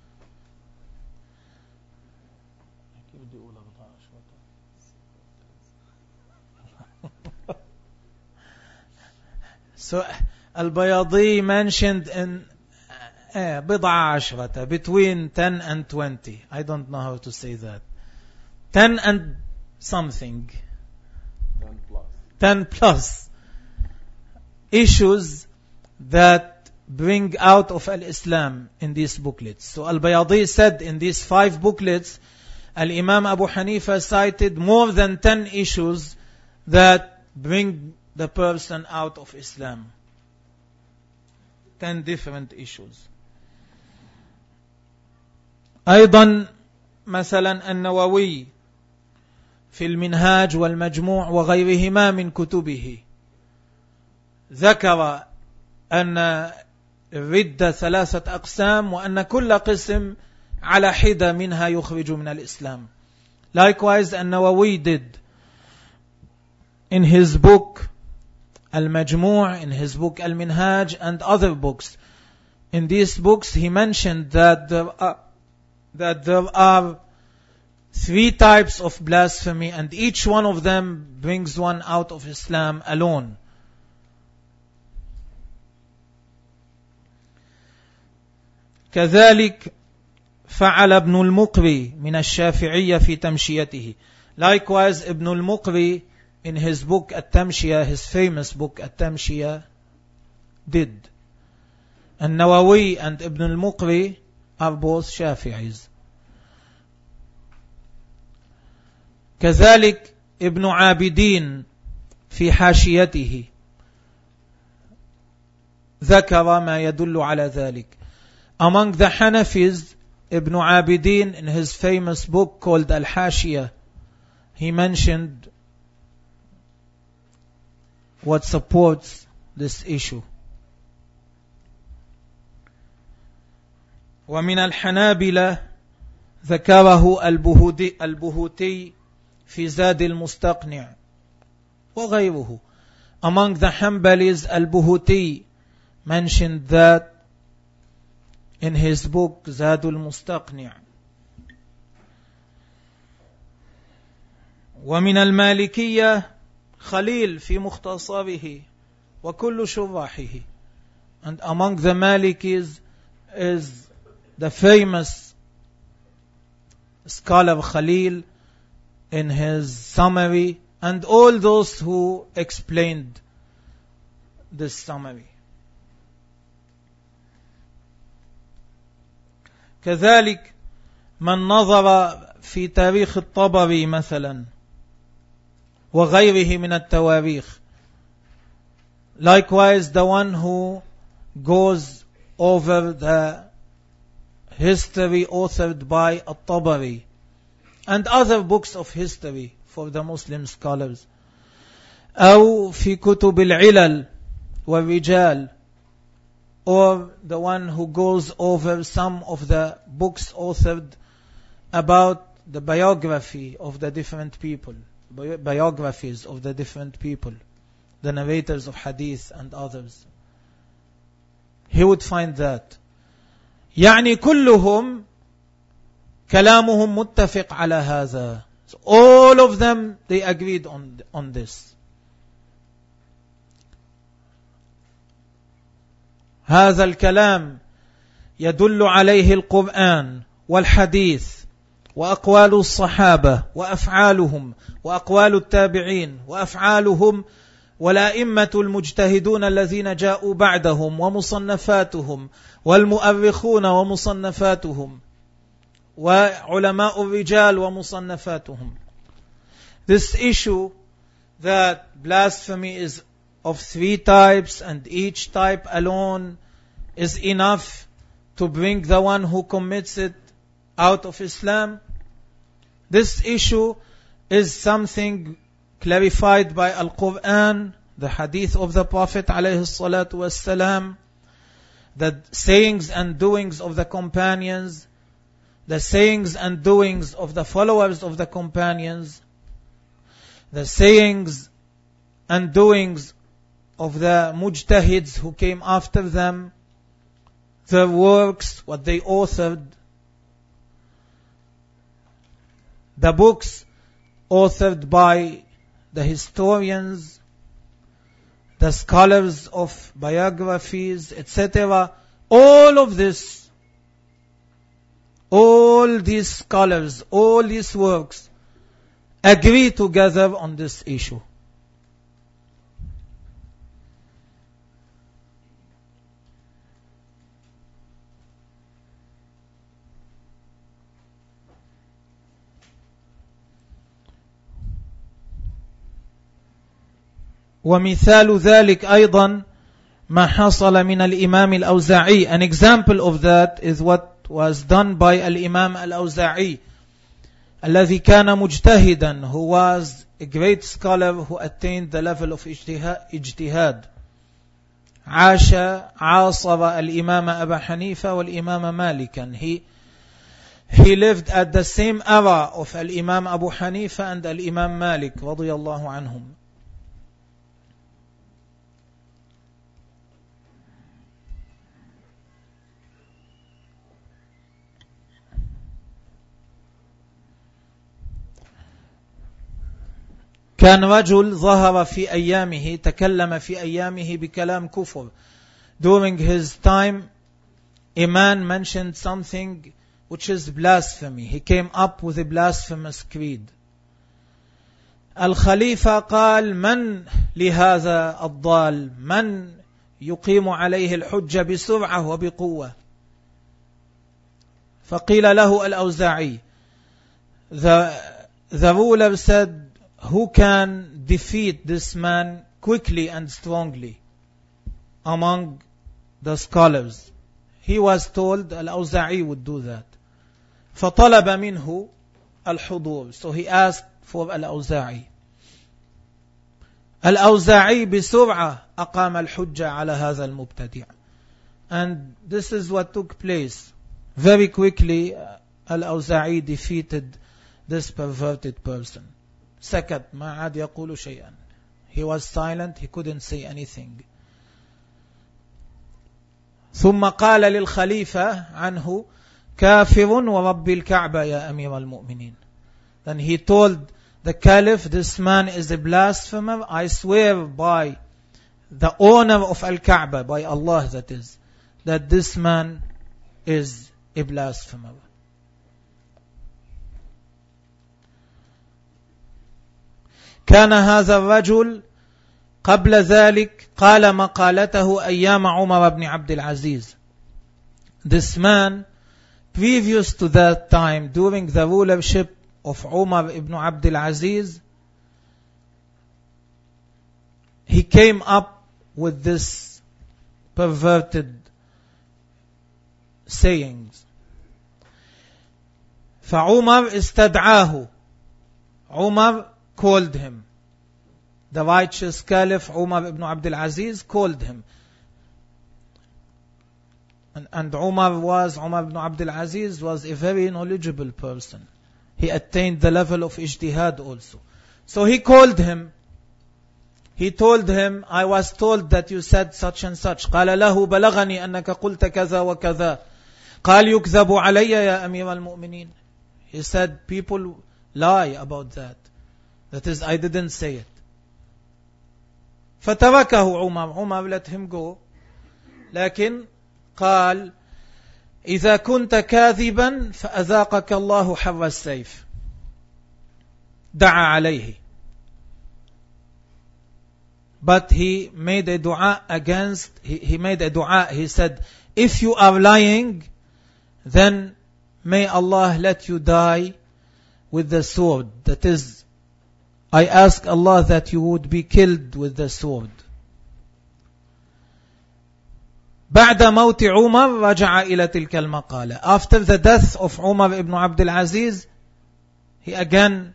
So Al-Bayadi mentioned in بضعة عشرة, between 10 and 20. I don't know how to say that. 10 and something. 10 plus issues that bring out of Al-Islam in these booklets. So Al-Bayadi said in these 5 booklets, Al-Imam Abu Hanifa cited more than 10 issues that bring the person out of Islam. 10 different issues. أيضا مثلا النووي في المنهاج والمجموع وغيرهما من كتبه ذكر أن الردة 3 أقسام وأن كل قسم على حدة منها يخرج من الإسلام. Likewise, النووي did in his book Al-Majmu', in his book Al-Minhaj, and other books. In these books he mentioned that there are 3 types of blasphemy, and each one of them brings one out of Islam alone. كذلك فعل ابن المقري من الشافعية في تمشيته. Likewise, Ibn al-Muqri in his book At-Tamshiyah, his famous book At-Tamshiyah, did. And Nawawi and Ibn al-Muqri are both Shafi'is. كذلك ابن عابدين في حاشيته ذكر ما يدل على ذلك. Among the Hanafis, Ibn Abidin in his famous book called Al-Hashiyah, he mentioned what supports this issue. ومن الحنابلة ذكره البهوتي في زاد المستقنع وغيره. Among the Hanbalis, Al-Buhuti mentioned that in his book Zadul Mustaqni'. ومن المالكية خليل في مختصره وكل شراحه. And among the Malikis is the famous scholar Khalil in his summary and all those who explained this summary. كذلك من نظر في تاريخ الطبري مثلا وغيره من التواريخ. Likewise, the one who goes over the history authored by At-Tabari and other books of history for the Muslim scholars, أو في كتب العلل والرجال, or the one who goes over some of the books authored about the biography of the different people, biographies of the different people, the narrators of hadith and others. He would find that يعني كلهم كلامهم متفق على هذا. So all of them, they agreed on this. هذا الكلام يدل عليه القرآن والحديث وأقوال الصحابة وأفعالهم وأقوال التابعين وأفعالهم والأئمة المجتهدون الذين جاءوا بعدهم ومصنفاتهم والمؤرخون ومصنفاتهم وعلماء الرجال ومصنفاتهم. This issue that blasphemy is of 3 types and each type alone is enough to bring the one who commits it out of Islam. This issue is something clarified by Al-Quran, the hadith of the Prophet ﷺ, the sayings and doings of the companions, the sayings and doings of the followers of the companions, the sayings and doings of the mujtahids who came after them, their works, what they authored, the books authored by the historians, the scholars of biographies, etc. All of this, all these scholars, all these works agree together on this issue. ومثال ذلك أيضا ما حصل من الإمام الأوزاعي. An example of that is what was done by الإمام الأوزاعي الذي كان مجتهدا, who was a great scholar who attained the level of اجتهاد. عاصر الإمام أبا حنيفة والإمام مالكا. He lived at the same era of الإمام أبو حنيفة and الإمام مالك رضي الله عنهم. كان رجل ظهر في أيامه, تكلم في أيامه بكلام كفر. During his time, a man mentioned something which is blasphemy. He came up with a blasphemous creed. الخليفة قال: من لهذا الضال؟ من يقيم عليه الحجة بسرعة وبقوة؟ فقيل له الأوزاعي. The ruler said, who can defeat this man quickly and strongly among the scholars? He was told Al-Awza'i would do that. فطلب منه الحضور. So he asked for Al-Awza'i. Al-Awza'i بسرعة أقام الحجة على هذا المبتدع. And this is what took place. Very quickly Al-Awza'i defeated this perverted person. سكت, ما عاد يقول شيئا. He was silent, he couldn't say anything. ثم قال للخليفة عنه: كافر ورب الكعبة يا أمير المؤمنين. Then he told the caliph, this man is a blasphemer. I swear by the owner of Al-Kaaba, by Allah that is, that this man is a blasphemer. كان هذا الرجل قبل ذلك قال مقالته أيام عمر بن عبد العزيز. This man, previous to that time, during the rulership of Umar ibn Abdul Aziz, he came up with this perverted sayings. فعمر استدعاه. Umar called him. The righteous Caliph Umar ibn Abdul Aziz called him. And Umar ibn Abdul Aziz was a very knowledgeable person. He attained the level of ijtihad also. So he called him. He told him, I was told that you said such and such. قال له بلغني أنك قلت كذا وكذا. قال يكذب علي يا أمير المؤمنين. He said, people lie about that. That is, I didn't say it. فتركه عمر let him go. لكن قال إذا كنت كاذبا فأذاقك الله حر السيف. دعا عليه. But he made a dua against, he made a dua, he said, if you are lying, then may Allah let you die with the sword. That is, I ask Allah that you would be killed with the sword. بعد موت عمر رجع إلى تلك المقالة. After the death of Umar ibn Abdul Aziz, he again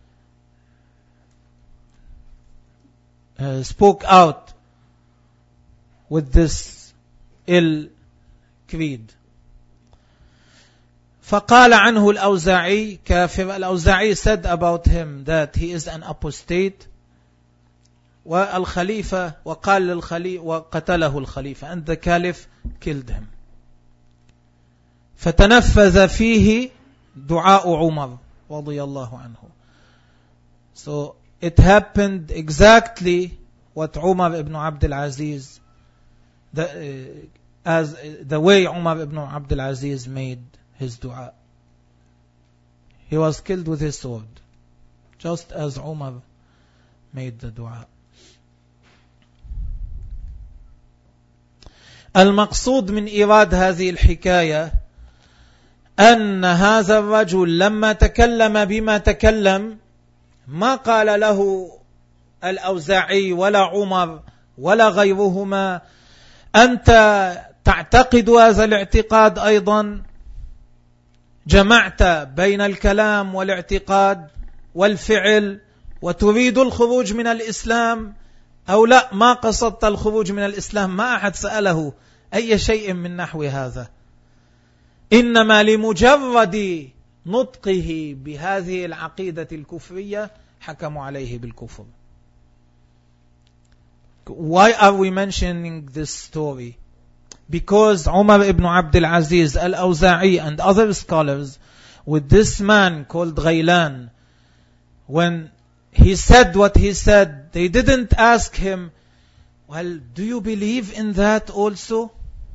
spoke out with this ill creed. فقال عنه الأوزاعي كافر. الأوزاعي said about him that he is an apostate. والخليفة وقال للخليفة وقتله الخليفة, and the caliph killed him. فتنفذ فيه دعاء عمر رضي الله عنه. So it happened exactly what Umar ibn Abdul Aziz, as the way Umar ibn Abdul Aziz made his dua. He was killed with his sword, just as Umar made the dua. المقصود من إيراد هذه الحكاية أن هذا الرجل لما تكلم بما تكلم ما قال له الأوزاعي ولا عمر ولا غيرهما أنت تعتقد هذا الاعتقاد أيضا؟ جمعت بين الكلام والاعتقاد والفعل وتريد الخروج من الإسلام أو لا ما قصدت الخروج من الإسلام؟ ما أحد سأله أي شيء من نحو هذا. إنما لمجرد نطقه بهذه العقيدة الكفرية حكموا عليه بالكفر. Why are we mentioning this story? Because Umar ibn Abdul Aziz al-Awza'i and other scholars, with this man called Ghaylan, when he said what he said, they didn't ask him, well, do you believe in that also?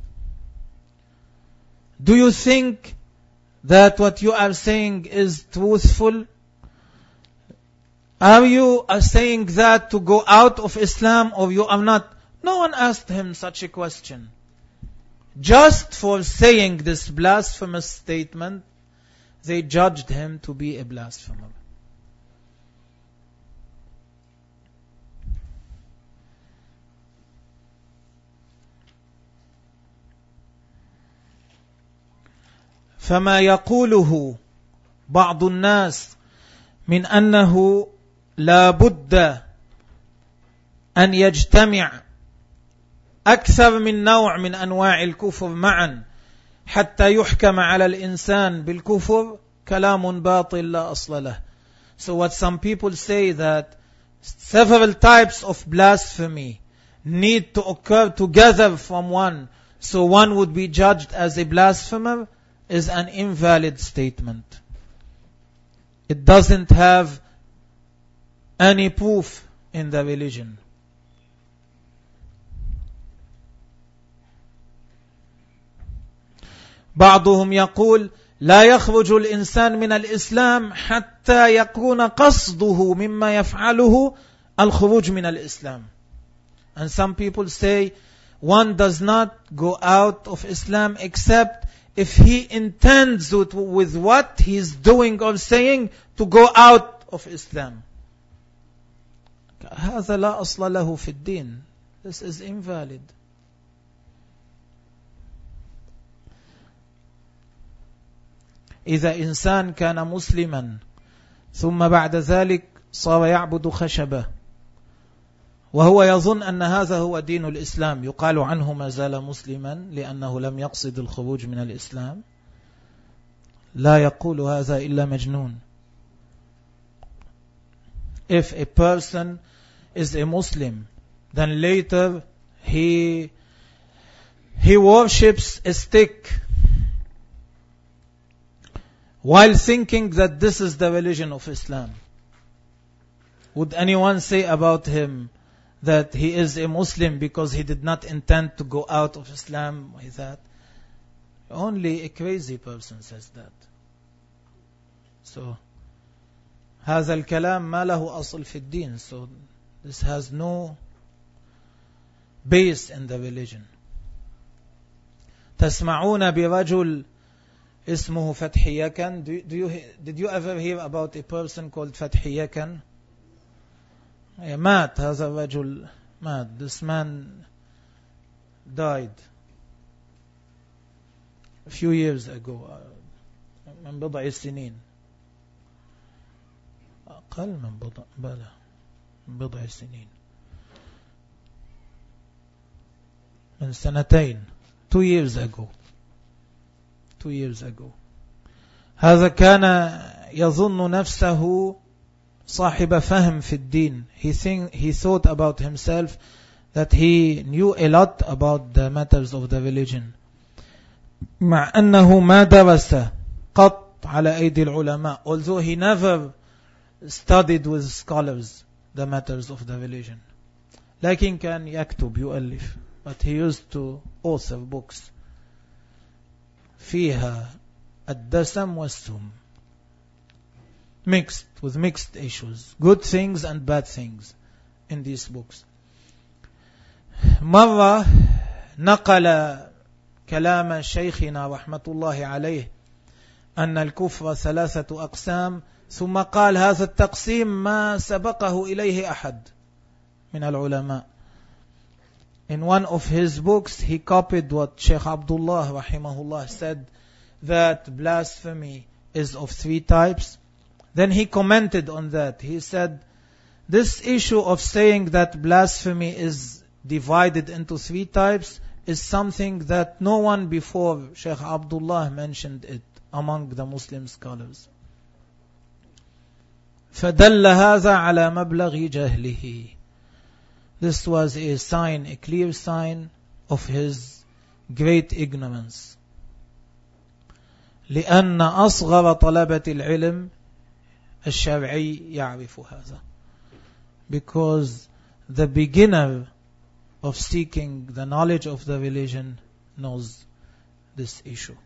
Do you think that what you are saying is truthful? Are you saying that to go out of Islam or you are not? No one asked him such a question. Just for saying this blasphemous statement, they judged him to be a blasphemer. فما يقوله بعض الناس من أنه لا بد أن يجتمع أكثر من نوع من أنواع الكفر معا حتى يحكم على الإنسان بالكفر كلام باطل لا أصل له. So what some people say that several types of blasphemy need to occur together from one, so one would be judged as a blasphemer, is an invalid statement. It doesn't have any proof in the religion. بعضهم يقول لا يخرج الإنسان من الإسلام حتى يكون قصده مما يفعله الخروج من الإسلام. And some people say one does not go out of Islam except if he intends with what he's doing or saying to go out of Islam. هذا لا أصل له في الدين. This is invalid. إذا إنسان كان مسلما ثم بعد ذلك صار يعبد خشبة وهو يظن أن هذا هو دين الإسلام، يقال عنه ما زال مسلما لأنه لم يقصد الخروج من الإسلام؟ لا يقول هذا إلا مجنون. If a person is a Muslim, then later he worships a stick while thinking that this is the religion of Islam, would anyone say about him that he is a Muslim because he did not intend to go out of Islam with that? Only a crazy person says that. So هذا الكلام ما له أصل في الدين. So this has no base in the religion. تسمعون برجل اسمه فتحي يكن. Did you ever hear about a person called فتحي يكن? مات هذا الرجل، مات. This man died a few years ago، من بضع سنين، أقل من بضع سنين، من سنتين، 2 years ago. هذا كان يظن نفسه صاحب فهم في الدين. He thought about himself that he knew a lot about the matters of the religion، مع أنه ما درس قط على أيدي العلماء، although he never studied with scholars the matters of the religion. لكن كان يكتب يؤلف. But he used to author books فيها الدسم والسم، mixed with mixed issues, good things and bad things in these books. مرة نقل كلام شيخنا رحمة الله عليه أن الكفر 3 أقسام، ثم قال هذا التقسيم ما سبقه إليه أحد من العلماء. In one of his books he copied what Sheikh Abdullah rahimahullah said, that blasphemy is of 3 types. Then he commented on that. He said, this issue of saying that blasphemy is divided into 3 types is something that no one before Sheikh Abdullah mentioned it among the Muslim scholars. فدل هذا على مبلغ جهله. This was a sign, a clear sign of his great ignorance. لأن أصغر طلبة العلم الشرعي يعرف هذا. Because the beginner of seeking the knowledge of the religion knows this issue.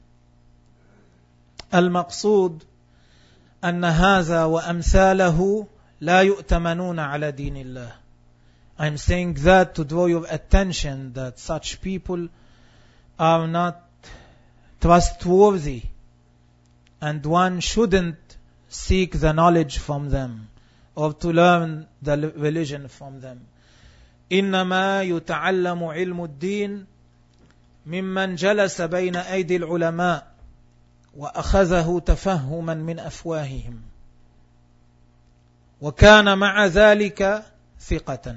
المقصود أن هذا وأمثاله لا يؤتمنون على دين الله. I'm saying that to draw your attention that such people are not trustworthy and one shouldn't seek the knowledge from them or to learn the religion from them. إنما يتعلم علم الدين ممن جلس بين أيدي العلماء وأخذه تفهما من أفواههم وكان مع ذلك ثقة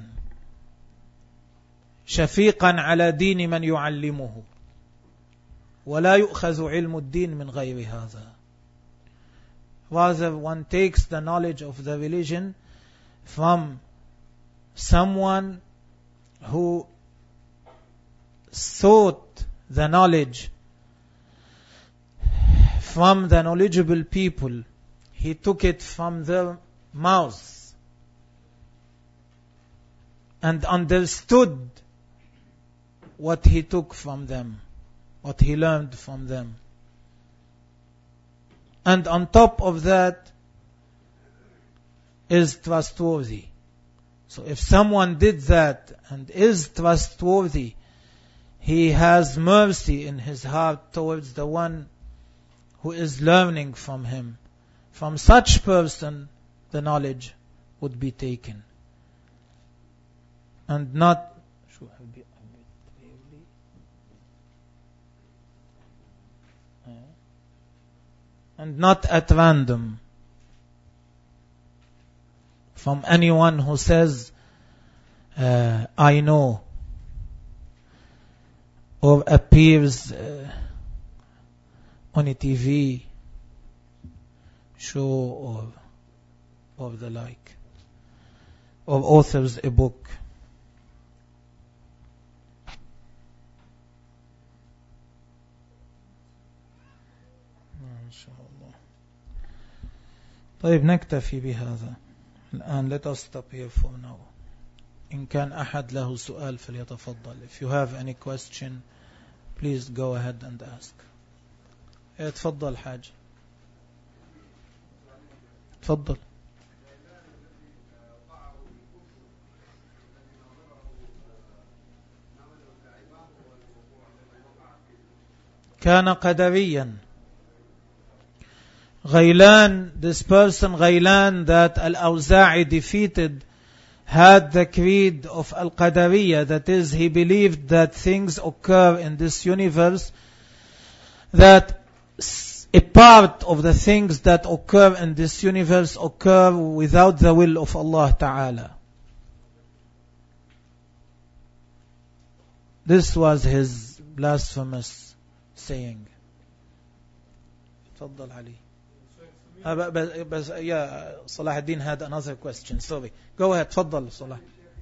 شفيقا على دين من يعلمه ولا يؤخذ علم الدين من غير هذا. Rather, one takes the knowledge of the religion from someone who sought the knowledge from the knowledgeable people. He took it from their mouths and understood what he took from them, what he learned from them. And on top of that is trustworthy. So if someone did that and is trustworthy, he has mercy in his heart towards the one who is learning from him. From such person, the knowledge would be taken. and not at random from anyone who says I know, or appears on a TV show or the like, or authors a book. طيب نكتفي بهذا الآن. Let us stop here for now. إن كان أحد له سؤال فليتفضل. If you have any question, please go ahead and ask. تفضل حاج. تفضل. كان قدريا. Ghailan, this person Ghailan that Al-Awza'i defeated, had the creed of Al-Qadariyya, that is, he believed that things occur in this universe, that a part of the things that occur in this universe occur without the will of Allah Ta'ala. This was his blasphemous saying. تفضل علي. بس يا صلاح الدين had another question. Sorry. Go ahead. تفضل صلاح.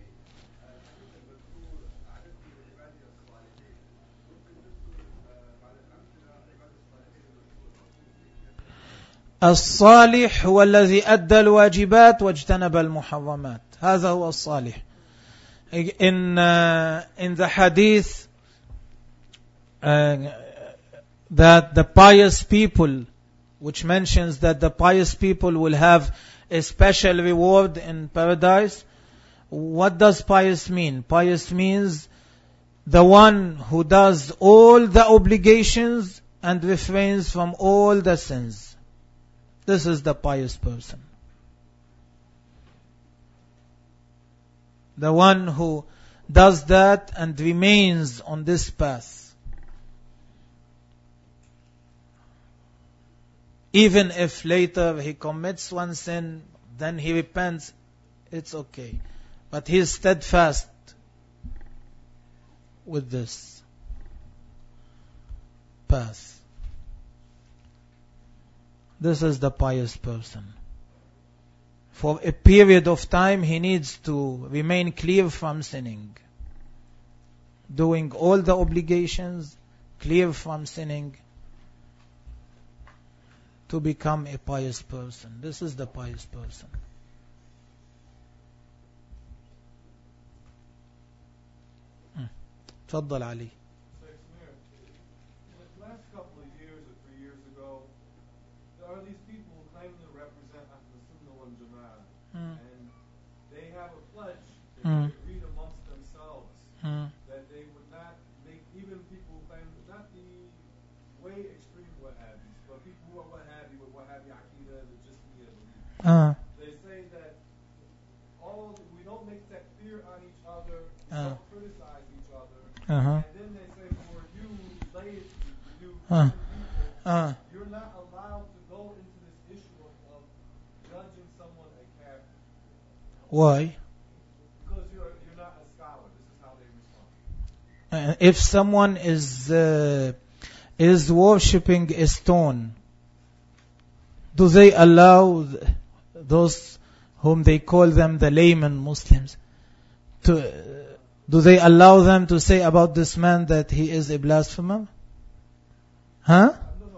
الصالح هو الذي أدى الواجبات واجتنب المحرمات. هذا هو الصالح. In the hadith that the pious people, which mentions that the pious people will have a special reward in paradise. What does pious mean? Pious means the one who does all the obligations and refrains from all the sins. This is the pious person. The one who does that and remains on this path. Even if later he commits one sin, then he repents, it's okay. But he is steadfast with this path. This is the pious person. For a period of time, he needs to remain clear from sinning. Doing all the obligations, clear from sinning, to become a pious person. This is the pious person. تفضل علي. The last couple of years or 3 years ago, there are these people who claim to represent Ahlus Sunnah wal Jama'ah, and they have a pledge that they agreed amongst themselves that they would not make even people who claim not the way extreme Wahhabis, but people who are Wahhabi with Wahhabi Aqidah that just be a belief. They say that we don't make takfir on each other, we don't criticize each other. And then they say, for you laity, you people, you're not allowed to go into this issue of judging someone a kafir. Why? Because you're not a scholar. This is how they respond. If someone is worshipping a stone, do they allow those whom they call them the layman Muslims do they allow them to say about this man that he is a blasphemer? Huh?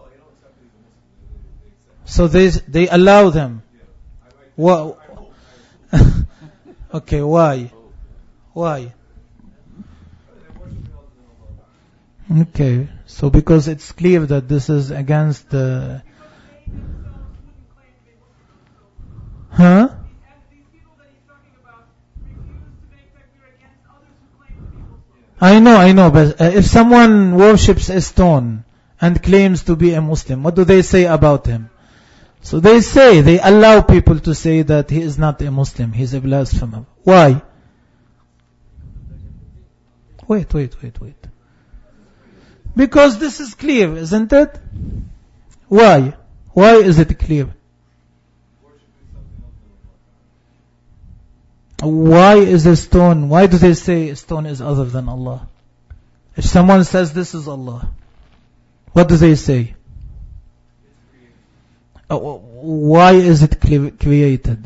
So they allow them. What? Okay, why? Okay, so because it's clear that this is against the... Huh? I know, but if someone worships a stone and claims to be a Muslim, what do they say about him? So they allow people to say that he is not a Muslim, he is a blasphemer. Why? Wait. Because this is clear, isn't it? Why? Why is it clear? Why is a stone? Why do they say a stone is other than Allah? If someone says this is Allah, what do they say? Why is it created?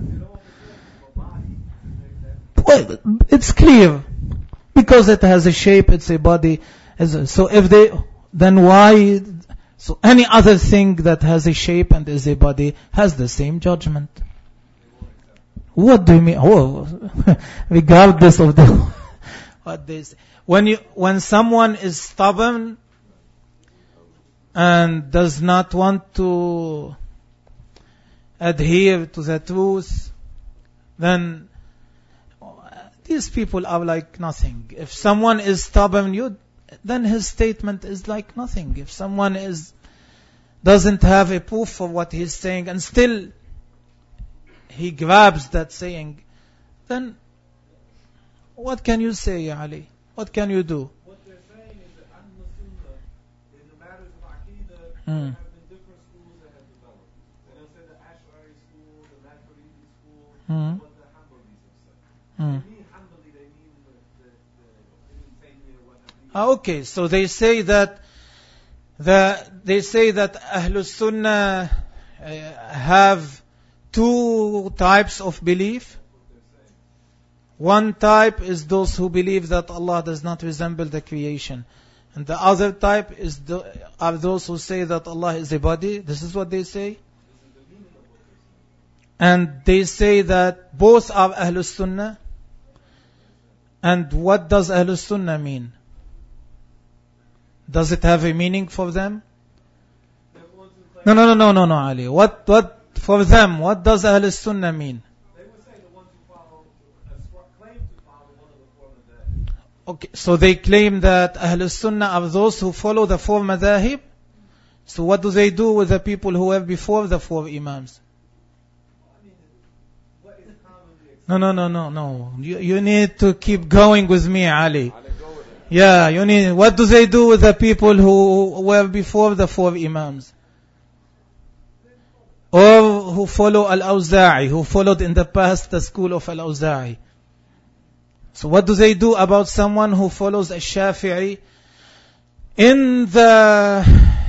Well, it's clear. Because it has a shape, it's a body. So any other thing that has a shape and is a body has the same judgment. What do you mean? Regardless of what they say. When someone is stubborn and does not want to adhere to the truth, then these people are like nothing. If someone is stubborn, then his statement is like nothing. If someone doesn't have a proof for what he's saying and still he grabs that saying, then what can you say, Ya Ali? What can you do? What they're saying is that Ahl Sunnah, in the matters of Aqidah, there have been different schools that have developed. And they'll say the Ash'ari school, the Maturidi school, what the Hanbalis have said. They mean Hanbali, they mean the Ibn Taymiyyah, what have you. Okay, so they say that Ahlus Sunnah have two types of belief. One type is those who believe that Allah does not resemble the creation. And the other type are those who say that Allah is a body. This is what they say. And they say that both are Ahlus Sunnah. And what does Ahlus Sunnah mean? Does it have a meaning for them? No, Ali. What for them? What does Ahlus Sunnah mean? They would say the ones who claim to follow one of the four madhahib. Okay, so they claim that Ahlus Sunnah are those who follow the four madhahib. So what do they do with the people who were before the four imams? No. You need to keep going with me, Ali. Yeah, what do they do with the people who were before the four imams? Or who follow Al-Awza'i, who followed in the past the school of Al-Awza'i. So what do they do about someone who follows Al-Shafi'i in the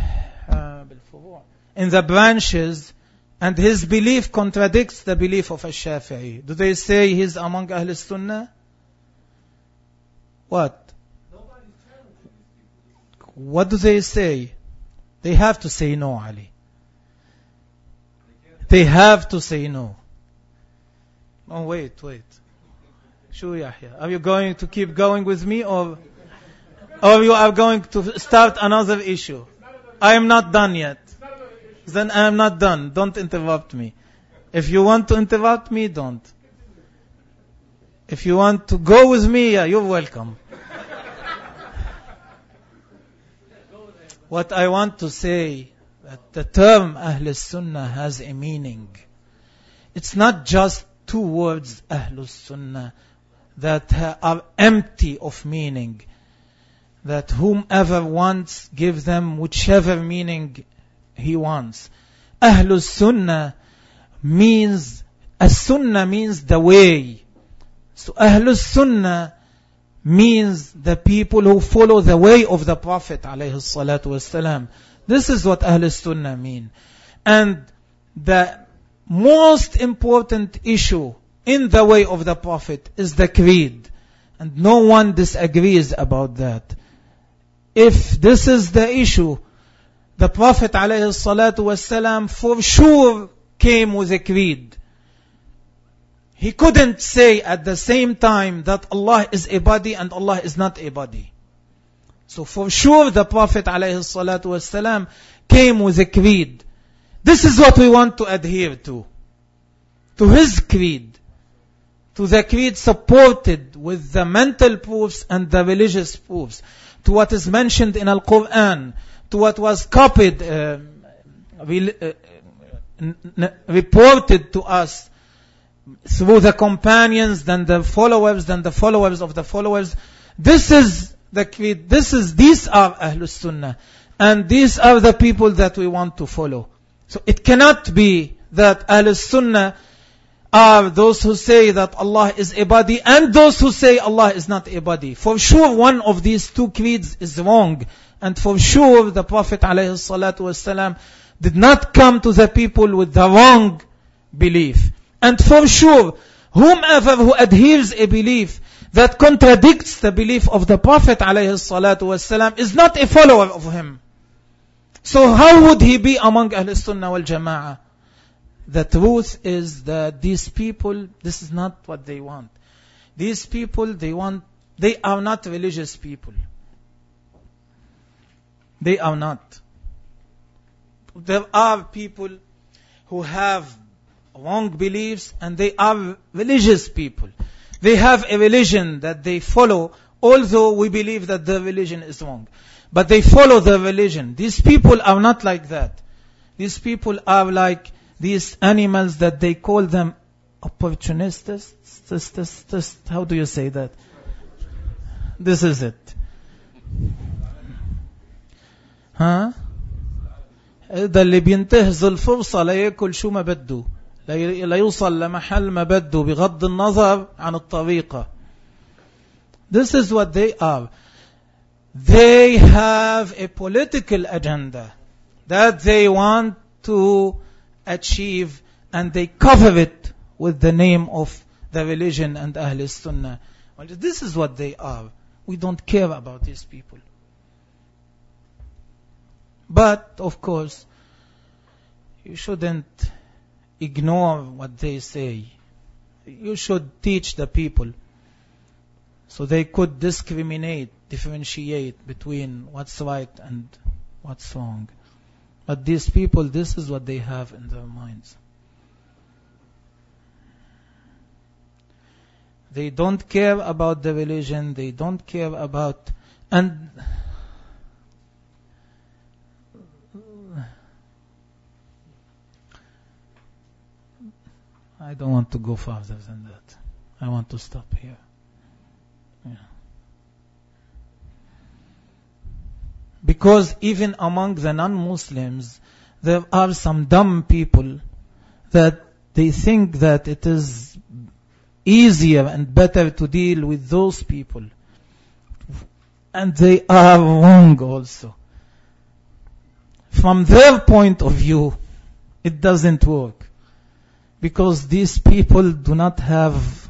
branches, and his belief contradicts the belief of Al-Shafi'i? Do they say he's among Ahl Sunnah? What? What do they say? They have to say no, Ali. They have to say no. Oh, wait. Shu Yahya, are you going to keep going with me or you are going to start another issue? I am not done yet. Then I am not done. Don't interrupt me. If you want to interrupt me, don't. If you want to go with me, yeah, you're welcome. What I want to say, that the term Ahl Sunnah has a meaning. It's not just two words, Ahl Sunnah, that are empty of meaning. That whomever wants, give them whichever meaning he wants. Ahl Sunnah means, As-Sunnah means the way. So Ahl Sunnah means the people who follow the way of the Prophet ﷺ. This is what Ahl Sunnah mean. And the most important issue in the way of the Prophet is the creed. And no one disagrees about that. If this is the issue, the Prophet ﷺ for sure came with a creed. He couldn't say at the same time that Allah is a body and Allah is not a body. So for sure the Prophet ﷺ came with a creed. This is what we want to adhere to his creed, to the creed supported with the mental proofs and the religious proofs, to what is mentioned in Al-Quran, to what was copied, reported to us through the companions, then the followers of the followers, This is the creed. These are Ahlus Sunnah. And these are the people that we want to follow. So it cannot be that Ahlus Sunnah are those who say that Allah is a body and those who say Allah is not a body. For sure one of these two creeds is wrong. And for sure the Prophet ﷺ did not come to the people with the wrong belief. And for sure, whomever who adheres a belief that contradicts the belief of the Prophet ﷺ is not a follower of him. So how would he be among Ahl Sunnah wal Jama'ah? The truth is that these people, this is not what they want. These people, they are not religious people. They are not. There are people who have wrong beliefs and they are religious people. They have a religion that they follow, although we believe that the religion is wrong. But they follow the religion. These people are not like that. These people are like these animals that they call them opportunists. How do you say that? This is it. ها؟ ده اللي بينتهز الفرصة لا يأكل شو ما بده لا يوصل لمحل ما بده بغض النظر عن الطريقة. This is what they are. They have a political agenda that they want to achieve and they cover it with the name of the religion and Ahl Sunnah. Well, this is what they are. We don't care about these people. But, of course, you shouldn't ignore what they say. You should teach the people so they could differentiate between what's right and what's wrong. But these people, this is what they have in their minds. They don't care about the religion, they don't care about... And I don't want to go further than that. I want to stop here. Yeah. Because even among the non-Muslims, there are some dumb people that they think that it is easier and better to deal with those people. And they are wrong also. From their point of view, it doesn't work. Because these people do not have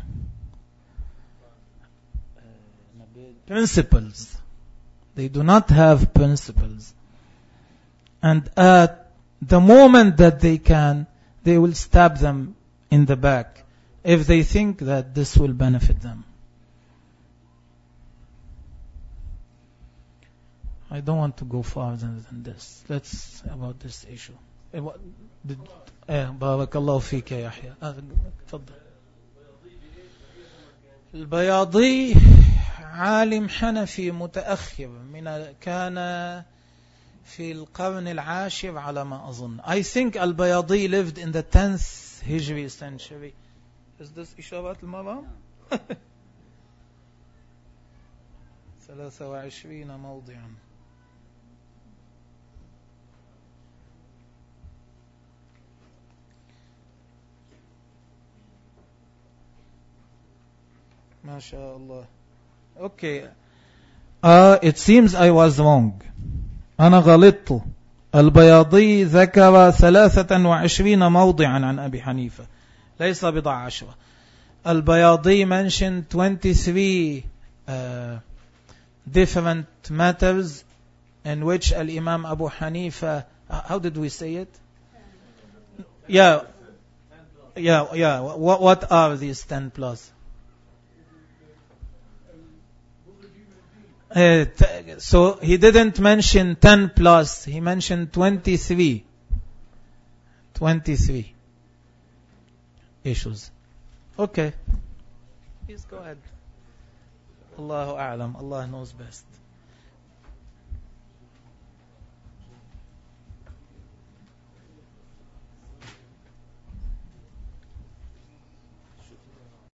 principles. They do not have principles. And at the moment that they can, they will stab them in the back if they think that this will benefit them. I don't want to go farther than this. Let's about this issue. بارك الله فيك يا يحيى. تفضل. البياضي عالم حنفي متأخر كان في القرن العاشر على ما أظن. I think البياضي lived in the 10th Hijri century. Is this إشارات المرام؟ 23 موضعا. ما شاء الله. Okay. It seems I was wrong. أنا غلطت. البياضي ذكر 23 موضعا عن أبي حنيفة. ليس بضع عشرة. البياضي mentioned 23 different matters in which Imam Abu Hanifa, how did we say it? Yeah. What are these 10 plus? So he didn't mention 10 plus, he mentioned 23 issues. Okay, please go ahead. Allahu A'lam, Allah knows best.